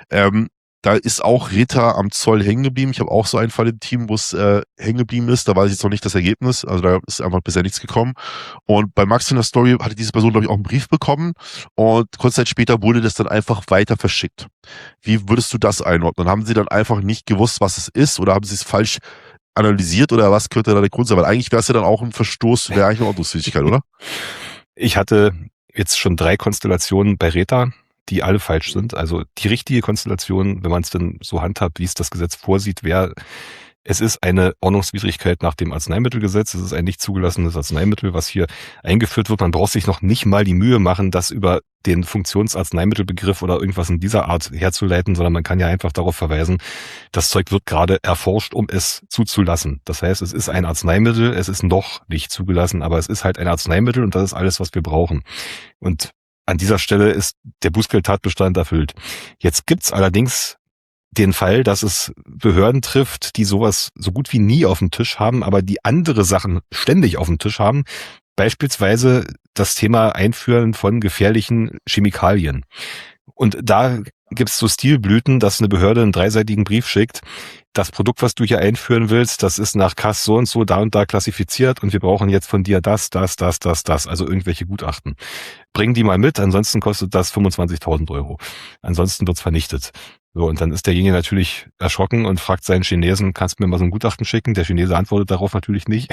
da ist auch Reta am Zoll hängen geblieben. Ich habe auch so einen Fall im Team, wo es hängen geblieben ist. Da weiß ich jetzt noch nicht das Ergebnis. Also da ist einfach bisher nichts gekommen. Und bei Max in der Story hatte diese Person, glaube ich, auch einen Brief bekommen. Und kurze Zeit später wurde das dann einfach weiter verschickt. Wie würdest du das einordnen? Haben sie dann einfach nicht gewusst, was es ist? Oder haben sie es falsch analysiert? Oder was könnte da der Grund sein? Weil eigentlich wäre es ja dann auch ein Verstoß, wäre eigentlich eine Ordnungswidrigkeit, oder? Ich hatte jetzt schon 3 Konstellationen bei Reta, die alle falsch sind. Also die richtige Konstellation, wenn man es denn so handhabt, wie es das Gesetz vorsieht, wäre, es ist eine Ordnungswidrigkeit nach dem Arzneimittelgesetz. Es ist ein nicht zugelassenes Arzneimittel, was hier eingeführt wird. Man braucht sich noch nicht mal die Mühe machen, das über den Funktionsarzneimittelbegriff oder irgendwas in dieser Art herzuleiten, sondern man kann ja einfach darauf verweisen, das Zeug wird gerade erforscht, um es zuzulassen. Das heißt, es ist ein Arzneimittel, es ist noch nicht zugelassen, aber es ist halt ein Arzneimittel und das ist alles, was wir brauchen. Und an dieser Stelle ist der Bußgeldtatbestand erfüllt. Jetzt gibt's allerdings den Fall, dass es Behörden trifft, die sowas so gut wie nie auf dem Tisch haben, aber die andere Sachen ständig auf dem Tisch haben. Beispielsweise das Thema Einführen von gefährlichen Chemikalien. Und da gibt's so Stilblüten, dass eine Behörde einen 3-seitigen Brief schickt. Das Produkt, was du hier einführen willst, das ist nach Kass so und so, da und da klassifiziert und wir brauchen jetzt von dir das, also irgendwelche Gutachten. Bring die mal mit, ansonsten kostet das 25.000 €. Ansonsten wird's vernichtet. So, und dann ist derjenige natürlich erschrocken und fragt seinen Chinesen, kannst du mir mal so ein Gutachten schicken? Der Chinese antwortet darauf natürlich nicht.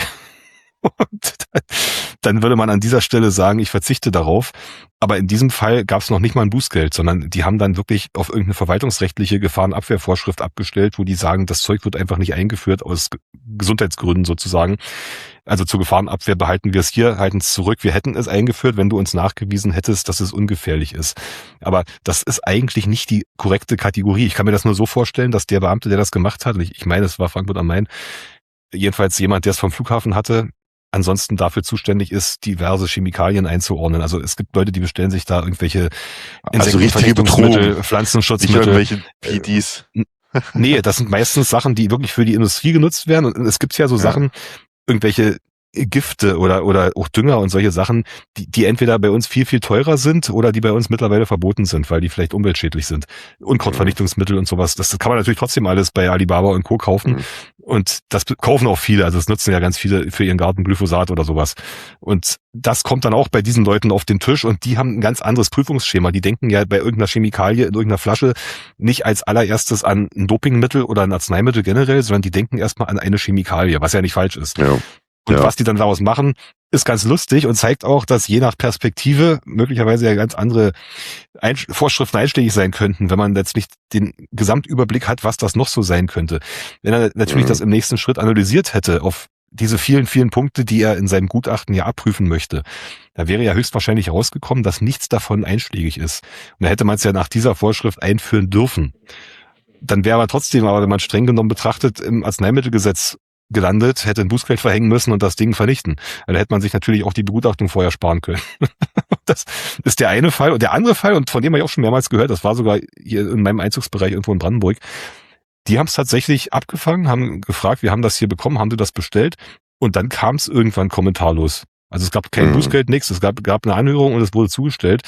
Und dann würde man an dieser Stelle sagen, ich verzichte darauf. Aber in diesem Fall gab es noch nicht mal ein Bußgeld, sondern die haben dann wirklich auf irgendeine verwaltungsrechtliche Gefahrenabwehrvorschrift abgestellt, wo die sagen, das Zeug wird einfach nicht eingeführt aus Gesundheitsgründen sozusagen. Also zur Gefahrenabwehr behalten wir es hier, halten es zurück. Wir hätten es eingeführt, wenn du uns nachgewiesen hättest, dass es ungefährlich ist. Aber das ist eigentlich nicht die korrekte Kategorie. Ich kann mir das nur so vorstellen, dass der Beamte, der das gemacht hat, und ich meine, es war Frankfurt am Main, jedenfalls jemand, der es vom Flughafen hatte, ansonsten dafür zuständig ist, diverse Chemikalien einzuordnen. Also es gibt Leute, die bestellen sich da irgendwelche Insektenvernichtungsmittel, Pflanzenschutzmittel. Nicht irgendwelche PDs. Nee, das sind meistens Sachen, die wirklich für die Industrie genutzt werden. Und es gibt ja so Sachen, irgendwelche Gifte oder auch Dünger und solche Sachen, die entweder bei uns viel, viel teurer sind oder die bei uns mittlerweile verboten sind, weil die vielleicht umweltschädlich sind. Unkrautvernichtungsmittel und sowas. Das kann man natürlich trotzdem alles bei Alibaba und Co. kaufen. Und das kaufen auch viele. Also das nutzen ja ganz viele für ihren Garten Glyphosat oder sowas. Und das kommt dann auch bei diesen Leuten auf den Tisch und die haben ein ganz anderes Prüfungsschema. Die denken ja bei irgendeiner Chemikalie in irgendeiner Flasche nicht als allererstes an ein Dopingmittel oder ein Arzneimittel generell, sondern die denken erstmal an eine Chemikalie, was ja nicht falsch ist. Ja. Und was die dann daraus machen, ist ganz lustig und zeigt auch, dass je nach Perspektive möglicherweise ja ganz andere Vorschriften einschlägig sein könnten, wenn man letztlich den Gesamtüberblick hat, was das noch so sein könnte. Wenn er natürlich das im nächsten Schritt analysiert hätte auf diese vielen, vielen Punkte, die er in seinem Gutachten ja abprüfen möchte, da wäre ja höchstwahrscheinlich herausgekommen, dass nichts davon einschlägig ist. Und da hätte man es ja nach dieser Vorschrift einführen dürfen. Dann wäre er trotzdem, aber wenn man streng genommen betrachtet, im Arzneimittelgesetz gelandet, hätte ein Bußgeld verhängen müssen und das Ding vernichten. Da hätte man sich natürlich auch die Begutachtung vorher sparen können. Das ist der eine Fall. Und der andere Fall, und von dem habe ich auch schon mehrmals gehört, das war sogar hier in meinem Einzugsbereich irgendwo in Brandenburg, die haben es tatsächlich abgefangen, haben gefragt, wir haben das hier bekommen, haben sie das bestellt? Und dann kam es irgendwann kommentarlos. Also es gab kein Bußgeld, nichts. Es gab eine Anhörung und es wurde zugestellt.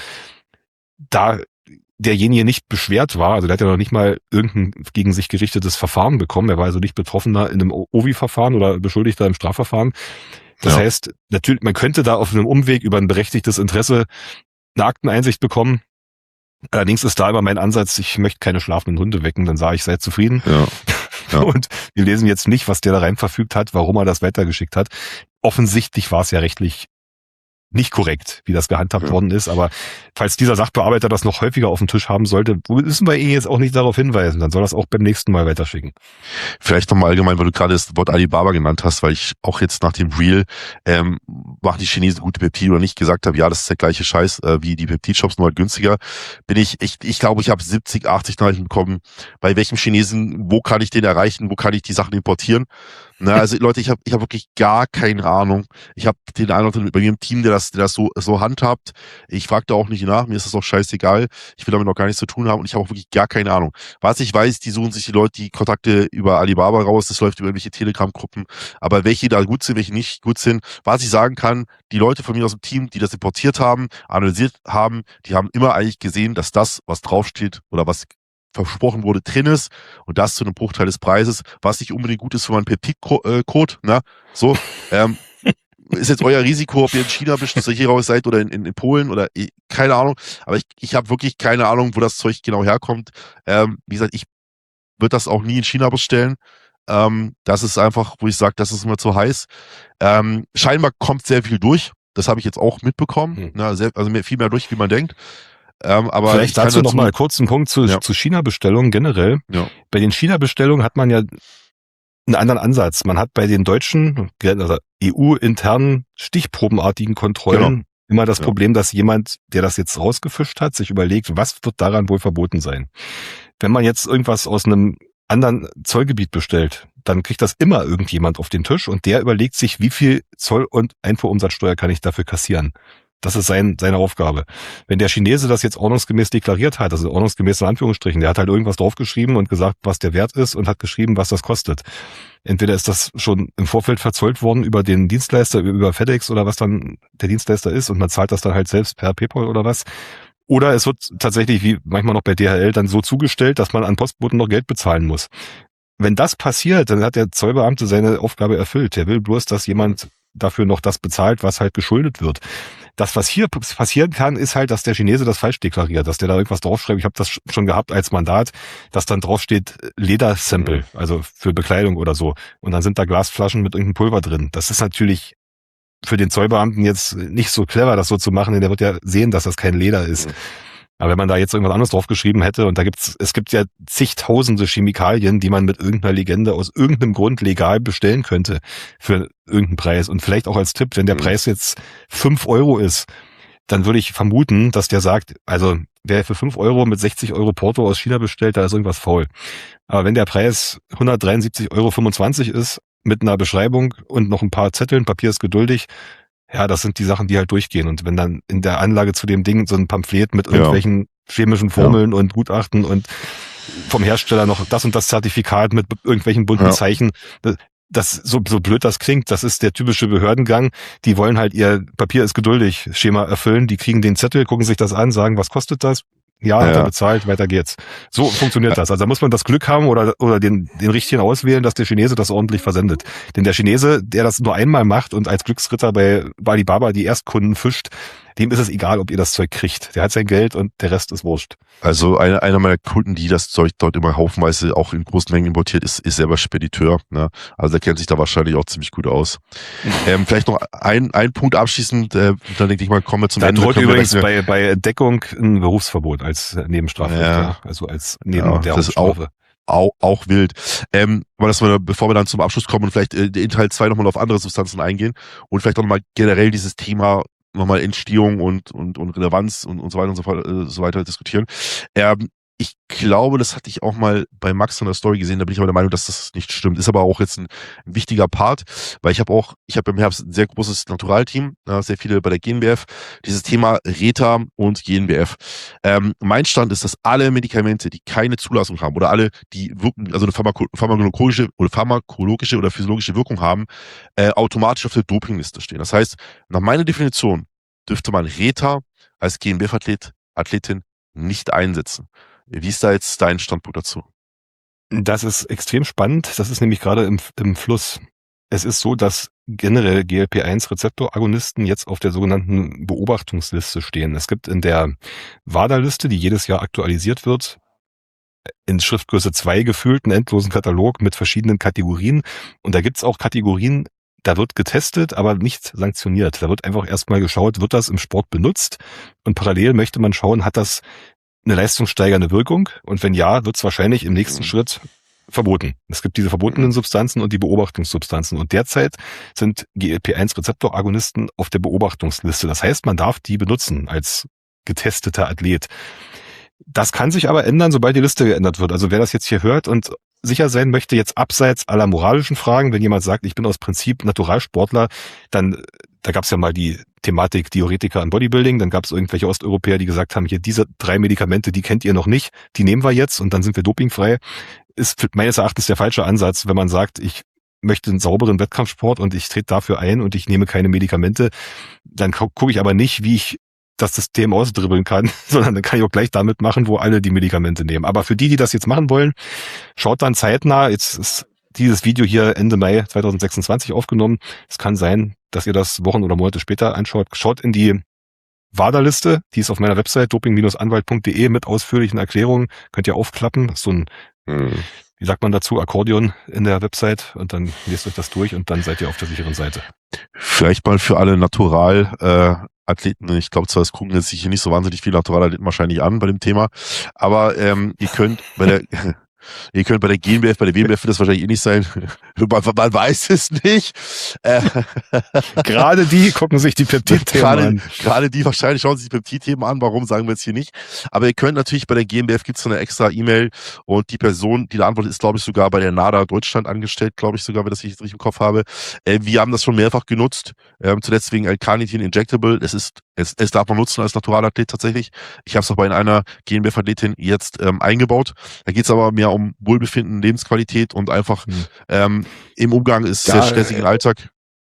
Da derjenige nicht beschwert war, also der hat ja noch nicht mal irgendein gegen sich gerichtetes Verfahren bekommen, er war also nicht Betroffener in einem OVI-Verfahren oder Beschuldigter im Strafverfahren. Das heißt, natürlich, man könnte da auf einem Umweg über ein berechtigtes Interesse eine Akteneinsicht bekommen. Allerdings ist da immer mein Ansatz, ich möchte keine schlafenden Hunde wecken, dann sage ich, seid zufrieden. Ja. Und wir lesen jetzt nicht, was der da rein verfügt hat, warum er das weitergeschickt hat. Offensichtlich war es ja rechtlich nicht korrekt, wie das gehandhabt worden ist, aber falls dieser Sachbearbeiter das noch häufiger auf dem Tisch haben sollte, müssen wir jetzt auch nicht darauf hinweisen, dann soll das auch beim nächsten Mal weiterschicken. Vielleicht nochmal allgemein, weil du gerade das Wort Alibaba genannt hast, weil ich auch jetzt nach dem Reel, machen die Chinesen gute Peptide oder nicht, gesagt habe, ja, das ist der gleiche Scheiß wie die Peptid-Shops, nur halt günstiger, ich glaube, ich habe 70, 80 Nachrichten bekommen, bei welchem Chinesen, wo kann ich den erreichen, wo kann ich die Sachen importieren? Na, also Leute, ich hab wirklich gar keine Ahnung. Ich habe den Eindruck bei mir im Team, der das so handhabt. Ich frage da auch nicht nach, mir ist das auch scheißegal. Ich will damit noch gar nichts zu tun haben und ich habe auch wirklich gar keine Ahnung. Was ich weiß, die suchen sich die Leute die Kontakte über Alibaba raus, das läuft über irgendwelche Telegram-Gruppen, aber welche da gut sind, welche nicht gut sind. Was ich sagen kann, die Leute von mir aus dem Team, die das importiert haben, analysiert haben, die haben immer eigentlich gesehen, dass das, was draufsteht oder was versprochen wurde, drin ist und das zu einem Bruchteil des Preises, was nicht unbedingt gut ist für meinen Peptid-Code, ne? So, ist jetzt euer Risiko, ob ihr in China bestimmt hier raus seid oder in Polen oder keine Ahnung, aber ich habe wirklich keine Ahnung, wo das Zeug genau herkommt. Wie gesagt, ich würde das auch nie in China bestellen. Das ist einfach, wo ich sage, das ist immer zu heiß. Scheinbar kommt sehr viel durch, das habe ich jetzt auch mitbekommen, ne? Also viel mehr durch, wie man denkt. Aber vielleicht dazu noch mal kurz einen Punkt zu China-Bestellungen generell. Ja. Bei den China-Bestellungen hat man ja einen anderen Ansatz. Man hat bei den deutschen, also EU-internen stichprobenartigen Kontrollen immer das Problem, dass jemand, der das jetzt rausgefischt hat, sich überlegt, was wird daran wohl verboten sein. Wenn man jetzt irgendwas aus einem anderen Zollgebiet bestellt, dann kriegt das immer irgendjemand auf den Tisch und der überlegt sich, wie viel Zoll- und Einfuhrumsatzsteuer kann ich dafür kassieren. Das ist seine Aufgabe. Wenn der Chinese das jetzt ordnungsgemäß deklariert hat, also ordnungsgemäß in Anführungsstrichen, der hat halt irgendwas draufgeschrieben und gesagt, was der Wert ist und hat geschrieben, was das kostet. Entweder ist das schon im Vorfeld verzollt worden über den Dienstleister, über FedEx oder was dann der Dienstleister ist und man zahlt das dann halt selbst per PayPal oder was. Oder es wird tatsächlich, wie manchmal noch bei DHL, dann so zugestellt, dass man an Postboten noch Geld bezahlen muss. Wenn das passiert, dann hat der Zollbeamte seine Aufgabe erfüllt. Der will bloß, dass jemand dafür noch das bezahlt, was halt geschuldet wird. Das, was hier passieren kann, ist halt, dass der Chinese das falsch deklariert, dass der da irgendwas draufschreibt. Ich habe das schon gehabt als Mandat, dass dann draufsteht Ledersample, also für Bekleidung oder so. Und dann sind da Glasflaschen mit irgendeinem Pulver drin. Das ist natürlich für den Zollbeamten jetzt nicht so clever, das so zu machen, denn der wird ja sehen, dass das kein Leder ist. Aber wenn man da jetzt irgendwas anderes draufgeschrieben hätte, und es gibt ja zigtausende Chemikalien, die man mit irgendeiner Legende aus irgendeinem Grund legal bestellen könnte für irgendeinen Preis. Und vielleicht auch als Tipp, wenn der Preis jetzt 5 Euro ist, dann würde ich vermuten, dass der sagt, also wer für 5 Euro mit 60 Euro Porto aus China bestellt, da ist irgendwas faul. Aber wenn der Preis 173,25 Euro ist, mit einer Beschreibung und noch ein paar Zetteln, Papier ist geduldig, ja, das sind die Sachen, die halt durchgehen. Und wenn dann in der Anlage zu dem Ding so ein Pamphlet mit irgendwelchen chemischen Formeln und Gutachten und vom Hersteller noch das und das Zertifikat mit irgendwelchen bunten Zeichen, das so blöd das klingt, das ist der typische Behördengang. Die wollen halt ihr Papier ist geduldig Schema erfüllen. Die kriegen den Zettel, gucken sich das an, sagen, was kostet das? Ja, hat er bezahlt, weiter geht's. So funktioniert das. Also da muss man das Glück haben oder den richtigen auswählen, dass der Chinese das ordentlich versendet. Denn der Chinese, der das nur einmal macht und als Glücksritter bei Alibaba die Erstkunden fischt, dem ist es egal, ob ihr das Zeug kriegt. Der hat sein Geld und der Rest ist wurscht. Also einer meiner Kunden, die das Zeug dort immer haufenweise auch in großen Mengen importiert, ist selber Spediteur. Ne? Also der kennt sich da wahrscheinlich auch ziemlich gut aus. Vielleicht noch ein Punkt abschließend, dann denke ich mal, kommen wir zum Ende. Da droht übrigens bei Entdeckung ein Berufsverbot als Nebenstrafe. Ja. Also als neben der Hauptstrafe. Auch wild. Aber bevor wir dann zum Abschluss kommen und vielleicht in Teil 2 nochmal auf andere Substanzen eingehen und vielleicht auch nochmal generell dieses Thema nochmal Entstehung und Relevanz und so weiter und so weiter diskutieren. Ich glaube, das hatte ich auch mal bei Max in der Story gesehen, da bin ich aber der Meinung, dass das nicht stimmt. Ist aber auch jetzt ein wichtiger Part, weil ich habe im Herbst ein sehr großes Naturalteam, sehr viele bei der GNBF, dieses Thema Reta und GNBF. Mein Stand ist, dass alle Medikamente, die keine Zulassung haben oder alle, die wirken, also eine pharmakologische oder physiologische Wirkung haben, automatisch auf der Dopingliste stehen. Das heißt, nach meiner Definition dürfte man Reta als GNBF-Athletin nicht einsetzen. Wie ist da jetzt dein Standpunkt dazu? Das ist extrem spannend. Das ist nämlich gerade im Fluss. Es ist so, dass generell GLP-1-Rezeptoragonisten jetzt auf der sogenannten Beobachtungsliste stehen. Es gibt in der WADA-Liste, die jedes Jahr aktualisiert wird, in Schriftgröße 2 gefühlt einen endlosen Katalog mit verschiedenen Kategorien. Und da gibt's auch Kategorien, da wird getestet, aber nicht sanktioniert. Da wird einfach erstmal geschaut, wird das im Sport benutzt? Und parallel möchte man schauen, hat das eine leistungssteigernde Wirkung? Und wenn ja, wird es wahrscheinlich im nächsten Schritt verboten. Es gibt diese verbotenen Substanzen und die Beobachtungssubstanzen. Und derzeit sind GLP-1-Rezeptoragonisten auf der Beobachtungsliste. Das heißt, man darf die benutzen als getesteter Athlet. Das kann sich aber ändern, sobald die Liste geändert wird. Also wer das jetzt hier hört und sicher sein möchte, jetzt abseits aller moralischen Fragen, wenn jemand sagt, ich bin aus Prinzip Naturalsportler, dann, da gab es ja mal die Thematik Diuretika im Bodybuilding, dann gab es irgendwelche Osteuropäer, die gesagt haben, hier diese 3 Medikamente, die kennt ihr noch nicht, die nehmen wir jetzt und dann sind wir dopingfrei. Ist meines Erachtens der falsche Ansatz, wenn man sagt, ich möchte einen sauberen Wettkampfsport und ich trete dafür ein und ich nehme keine Medikamente, dann gucke ich aber nicht, wie ich das System ausdribbeln kann, sondern dann kann ich auch gleich damit machen, wo alle die Medikamente nehmen. Aber für die das jetzt machen wollen, schaut dann zeitnah, jetzt ist dieses Video hier Ende Mai 2026 aufgenommen. Es kann sein, dass ihr das Wochen oder Monate später anschaut. Schaut in die WADA-Liste, die ist auf meiner Website doping-anwalt.de mit ausführlichen Erklärungen. Könnt ihr aufklappen. Das ist so ein, wie sagt man dazu, Akkordeon in der Website und dann lest euch das durch und dann seid ihr auf der sicheren Seite. Vielleicht mal für alle Athleten, ich glaube zwar, es gucken jetzt sicher nicht so wahnsinnig viele Naturalathleten wahrscheinlich an bei dem Thema, aber ihr könnt bei der GNBF, bei der WNBF wird das wahrscheinlich eh nicht sein. Man weiß es nicht. Gerade die gucken sich die Peptidthemen an. Gerade die wahrscheinlich schauen sich die Peptidthemen an. Warum sagen wir jetzt hier nicht? Aber ihr könnt natürlich bei der GNBF gibt's so eine extra E-Mail und die Person, die da antwortet, ist glaube ich sogar bei der NADA Deutschland angestellt, glaube ich sogar, wenn das ich richtig im Kopf habe. Wir haben das schon mehrfach genutzt. Zuletzt wegen L-Carnitin Injectable. Es darf man nutzen als Naturalathlet tatsächlich. Ich habe es auch bei einer GNBF-Athletin jetzt eingebaut. Da geht's aber mehr um Wohlbefinden, Lebensqualität und einfach im Umgang ist sehr stressigen Alltag.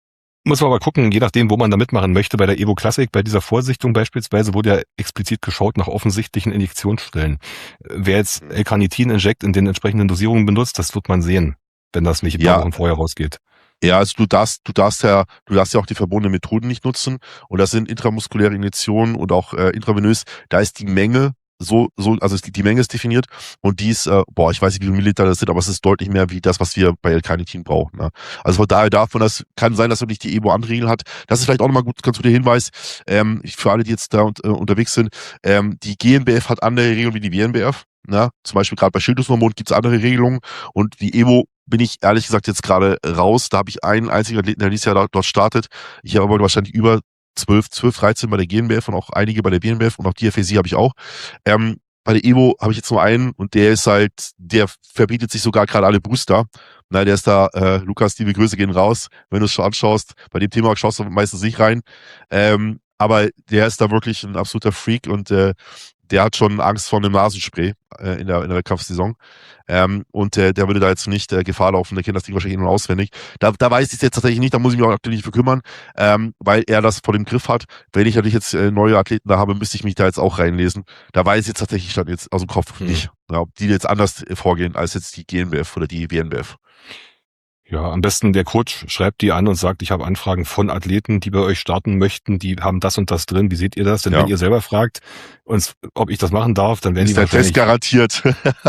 muss man aber gucken, je nachdem, wo man da mitmachen möchte. Bei der Evo Classic, bei dieser Vorsichtung beispielsweise, wurde ja explizit geschaut nach offensichtlichen Injektionsstellen. Wer jetzt L-Carnitin-Injekt in den entsprechenden Dosierungen benutzt, das wird man sehen, wenn das nicht ein paar Wochen vorher rausgeht. Ja, also du darfst ja auch die verbotenen Methoden nicht nutzen. Und das sind intramuskuläre Injektionen und auch intravenös. Da ist die Menge also die Menge ist definiert und die ist, ich weiß nicht, wie viele Milliliter das sind, aber es ist deutlich mehr wie das, was wir bei L-Carnitin brauchen. Ne? Also von daher das kann sein, dass wirklich die EBO andere Regeln hat. Das ist vielleicht auch nochmal ganz guter Hinweis, für alle, die jetzt da unterwegs sind. Die GNBF hat andere Regeln wie die WNBF. Ne? Zum Beispiel gerade bei Schilddrüsenhormon gibt es andere Regelungen und die EBO bin ich ehrlich gesagt jetzt gerade raus. Da habe ich einen einzigen Athleten, der dieses Jahr dort startet. Ich habe aber wahrscheinlich über 12, 13 bei der GNBF und auch einige bei der BNBF und auch die FAC habe ich auch. Bei der Evo habe ich jetzt nur einen und der verbietet sich sogar gerade alle Booster. Na, der ist da, Lukas, liebe Grüße gehen raus, wenn du es schon anschaust. Bei dem Thema schaust du meistens nicht rein. Aber der ist da wirklich ein absoluter Freak und der hat schon Angst vor einem Nasenspray in der Wettkampfsaison. Und der würde da jetzt nicht Gefahr laufen, der kennt das Ding wahrscheinlich in- und auswendig. Da weiß ich es jetzt tatsächlich nicht, da muss ich mich auch aktuell nicht für kümmern, weil er das vor dem Griff hat. Wenn ich natürlich jetzt neue Athleten da habe, müsste ich mich da jetzt auch reinlesen. Da weiß ich jetzt tatsächlich dann jetzt aus dem Kopf nicht, ob die jetzt anders vorgehen als jetzt die GNBF oder die WNBF. Ja, am besten der Coach schreibt die an und sagt, ich habe Anfragen von Athleten, die bei euch starten möchten, die haben das und das drin. Wie seht ihr das? Denn wenn ihr selber fragt uns, ob ich das machen darf, dann werden ist die wahrscheinlich... Ist der Test garantiert.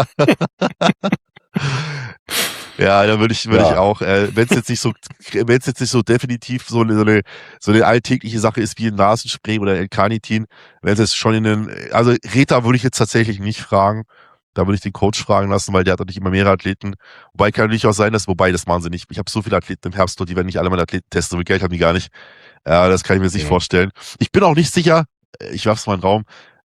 Ja, da würde ich auch, wenn es jetzt nicht so definitiv so eine alltägliche Sache ist wie ein Nasenspray oder L-Carnitin, wenn es jetzt schon also Reta würde ich jetzt tatsächlich nicht fragen. Da würde ich den Coach fragen lassen, weil der hat natürlich immer mehrere Athleten. Wobei kann natürlich auch sein, das machen sie nicht. Ich habe so viele Athleten im Herbst, die werden nicht alle meine Athleten testen, so viel Geld haben die gar nicht. Das kann ich mir jetzt nicht vorstellen. Ich bin auch nicht sicher, ich werf's mal in den Raum,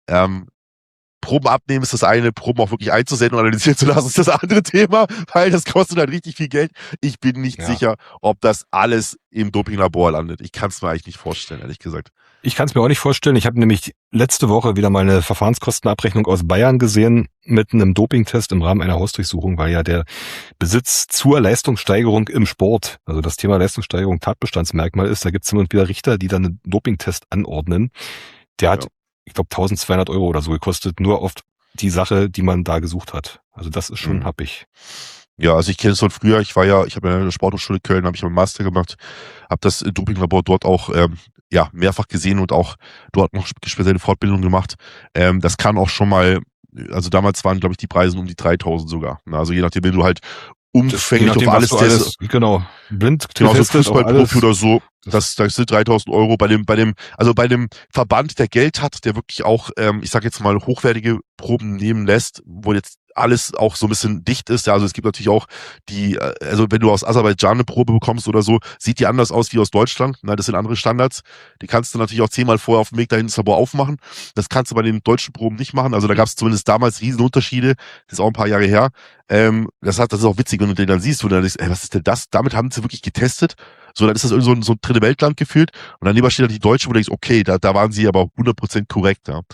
Proben abnehmen ist das eine, Proben auch wirklich einzusenden und analysieren zu lassen ist das andere Thema, weil das kostet halt richtig viel Geld. Ich bin nicht sicher, ob das alles im Dopinglabor landet. Ich kann es mir eigentlich nicht vorstellen, ehrlich gesagt. Ich kann es mir auch nicht vorstellen. Ich habe nämlich letzte Woche wieder mal eine Verfahrenskostenabrechnung aus Bayern gesehen mit einem Dopingtest im Rahmen einer Hausdurchsuchung, weil ja der Besitz zur Leistungssteigerung im Sport, also das Thema Leistungssteigerung Tatbestandsmerkmal ist. Da gibt es immer wieder Richter, die dann einen Dopingtest anordnen. Der hat, ich glaube, 1.200 € oder so gekostet, nur auf die Sache, die man da gesucht hat. Also das ist schon happig. Ja, also ich kenne es von früher. Ich habe ja in der Sporthochschule Köln, habe ich einen Master gemacht, habe das Dopinglabor dort auch mehrfach gesehen und auch dort noch spezielle Fortbildungen gemacht. Das kann auch schon mal, also damals waren, glaube ich, die Preise um die 3.000 sogar. Also je nachdem, wenn du halt umfänglich auf alles testest. Genau, blind, genau, so Fußballprofi oder so. Das sind 3.000 € bei dem Verband, der Geld hat, der wirklich auch, ich sag jetzt mal, hochwertige Proben nehmen lässt, wo jetzt alles auch so ein bisschen dicht ist. Ja, also es gibt natürlich auch also wenn du aus Aserbaidschan eine Probe bekommst oder so, sieht die anders aus wie aus Deutschland. Na, das sind andere Standards. Die kannst du natürlich auch 10-mal vorher auf dem Weg dahin ins Labor aufmachen. Das kannst du bei den deutschen Proben nicht machen. Also da gab es zumindest damals Riesenunterschiede. Das ist auch ein paar Jahre her. Das ist auch witzig, wenn du den dann siehst, wo du dann denkst, was ist denn das? Damit haben sie wirklich getestet. So, dann ist das irgendwie so ein dritte Weltland gefühlt. Und daneben steht dann die Deutsche, wo du denkst, okay, da waren sie aber 100% korrekt. Ja.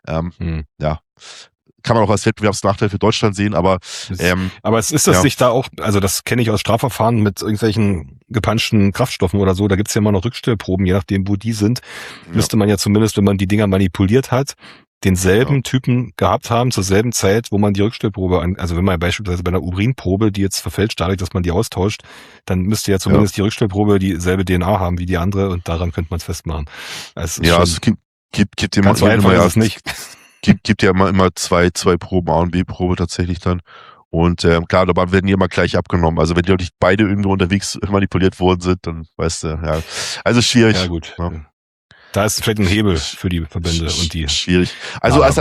Ja. Kann man auch als Wettbewerbsnachteil für Deutschland sehen, aber es ist das sich da auch, also das kenne ich aus Strafverfahren mit irgendwelchen gepanschten Kraftstoffen oder so, da gibt's ja immer noch Rückstellproben, je nachdem, wo die sind, müsste man ja zumindest, wenn man die Dinger manipuliert hat, denselben Typen gehabt haben zur selben Zeit, wo man die Rückstellprobe also wenn man beispielsweise bei einer Urinprobe, die jetzt verfälscht dadurch, dass man die austauscht, dann müsste ja zumindest die Rückstellprobe dieselbe DNA haben wie die andere und daran könnte man es festmachen. Es gibt immer so einfach ist es nicht. Gibt ja immer zwei Proben, A und B-Probe tatsächlich dann. Und klar, dabei werden die immer gleich abgenommen. Also wenn die nicht beide irgendwo unterwegs manipuliert worden sind, dann weißt du, ja. Also schwierig. Ja gut. Ja. Da ist vielleicht ein Hebel für die Verbände und die. Schwierig. Also als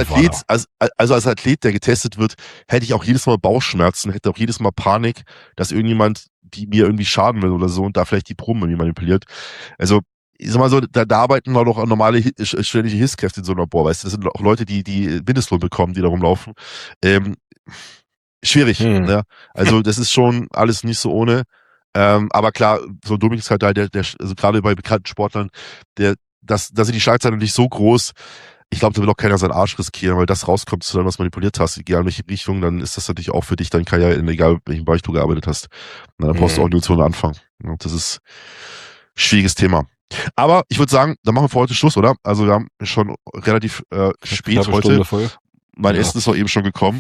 Athlet, der getestet wird, hätte ich auch jedes Mal Bauchschmerzen, hätte auch jedes Mal Panik, dass irgendjemand die mir irgendwie schaden will oder so und da vielleicht die Proben irgendwie manipuliert. Also ich sag mal so, da arbeiten auch noch normale ständige Hilfskräfte in so einem Labor, weißt du, das sind auch Leute, die Mindestlohn bekommen, die da rumlaufen. Schwierig, ne? Also das ist schon alles nicht so ohne. Aber klar, so ein Dopingskandal, also gerade bei bekannten Sportlern, da sind die Schlagzeilen nicht so groß. Ich glaube, da will auch keiner seinen Arsch riskieren, weil das rauskommt, dass du dann was manipuliert hast, egal in welche Richtung, dann ist das natürlich auch für dich deine Karriere, egal in welchem Bereich du gearbeitet hast. Na, dann brauchst du auch nur zu anfangen. Das ist schwieriges Thema. Aber ich würde sagen, dann machen wir für heute Schluss, oder? Also wir haben schon relativ spät Knappe heute. Stunde voll. Mein Ja. Essen ist auch eben schon gekommen.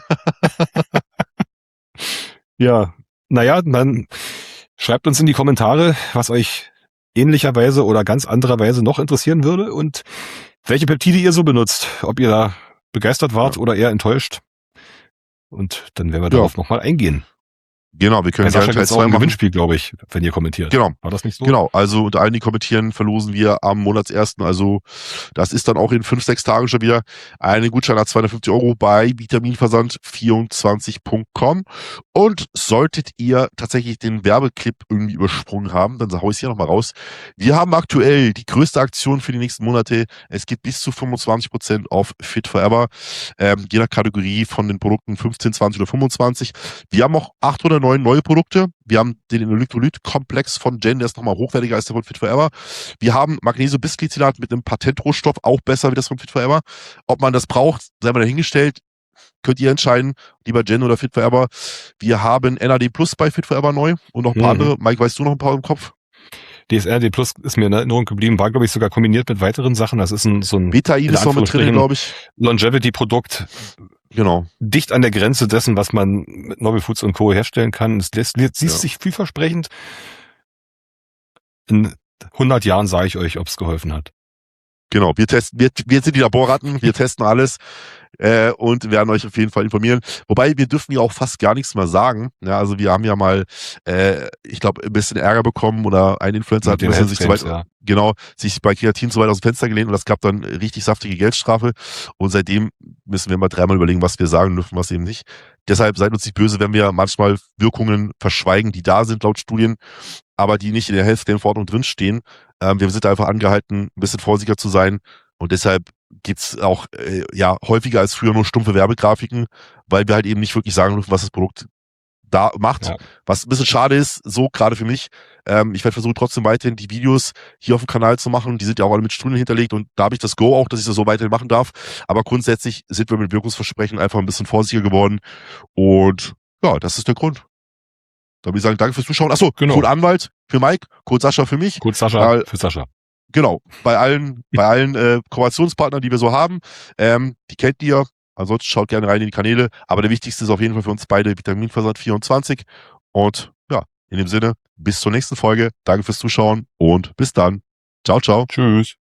Ja, naja, dann schreibt uns in die Kommentare, was euch ähnlicherweise oder ganz andererweise noch interessieren würde und welche Peptide ihr so benutzt. Ob ihr da begeistert wart oder eher enttäuscht. Und dann werden wir darauf nochmal eingehen. Genau, wir können Sascha gerne Teil gibt's auch 2 ein machen. Gewinnspiel, glaube ich, wenn ihr kommentiert. Genau. War das nicht so? Genau, also unter allen, die kommentieren, verlosen wir am Monatsersten, also das ist dann auch in 5-6 Tagen schon wieder, einen Gutschein nach 250 € bei Vitaminversand24.com. Und solltet ihr tatsächlich den Werbeclip irgendwie übersprungen haben, dann hau ich es hier nochmal raus. Wir haben aktuell die größte Aktion für die nächsten Monate. Es gibt bis zu 25% auf Fit Forever, je nach Kategorie von den Produkten 15, 20 oder 25. Wir haben auch 8 oder 9 neue Produkte. Wir haben den Elektrolytkomplex von Gen, der ist nochmal hochwertiger als der von Fit Forever. Wir haben Magnesium-Bisglycinat mit einem Patentrohstoff, auch besser wie das von Fit Forever. Ob man das braucht, sei mal dahingestellt. Könnt ihr entscheiden, lieber Gen oder Fit Forever. Wir haben NAD Plus bei Fit Forever neu und noch ein paar andere. Mike, weißt du noch ein paar im Kopf? DSRD Plus ist mir in Erinnerung geblieben, war, glaube ich, sogar kombiniert mit weiteren Sachen. Das ist so ein Betain ist noch mit drin, glaube ich. Longevity-Produkt. Genau. Dicht an der Grenze dessen, was man mit Novel Foods und Co. herstellen kann. Es liest sich vielversprechend. In 100 Jahren sage ich euch, ob es geholfen hat. Genau, wir sind die Laborratten, wir testen alles und werden euch auf jeden Fall informieren. Wobei, wir dürfen ja auch fast gar nichts mehr sagen. Ja, also wir haben ja mal, ich glaube, ein bisschen Ärger bekommen oder ein Influencer hat sich sich bei Kreatin so weit aus dem Fenster gelehnt und das gab dann richtig saftige Geldstrafe. Und seitdem müssen wir mal dreimal überlegen, was wir sagen dürfen, was eben nicht. Deshalb seid uns nicht böse, wenn wir manchmal Wirkungen verschweigen, die da sind laut Studien, aber die nicht in der Health-Claim-Verordnung drinstehen. Wir sind einfach angehalten, ein bisschen vorsichtiger zu sein und deshalb gibt's auch häufiger als früher nur stumpfe Werbegrafiken, weil wir halt eben nicht wirklich sagen dürfen, was das Produkt da macht. Ja. Was ein bisschen schade ist, so gerade für mich. Ich werde versuchen, trotzdem weiterhin die Videos hier auf dem Kanal zu machen. Die sind ja auch alle mit Studien hinterlegt und da habe ich das Go auch, dass ich das so weiterhin machen darf. Aber grundsätzlich sind wir mit Wirkungsversprechen einfach ein bisschen vorsichtiger geworden und ja, das ist der Grund. Da würde ich sagen, danke fürs Zuschauen. Achso, genau. Code Anwalt für Mike, Code Sascha für mich. Code Sascha für Sascha. Genau, bei allen Kooperationspartnern, die wir so haben, die kennt ihr. Ansonsten schaut gerne rein in die Kanäle. Aber der wichtigste ist auf jeden Fall für uns beide Vitaminversand24. Und ja, in dem Sinne, bis zur nächsten Folge. Danke fürs Zuschauen und bis dann. Ciao, ciao. Tschüss.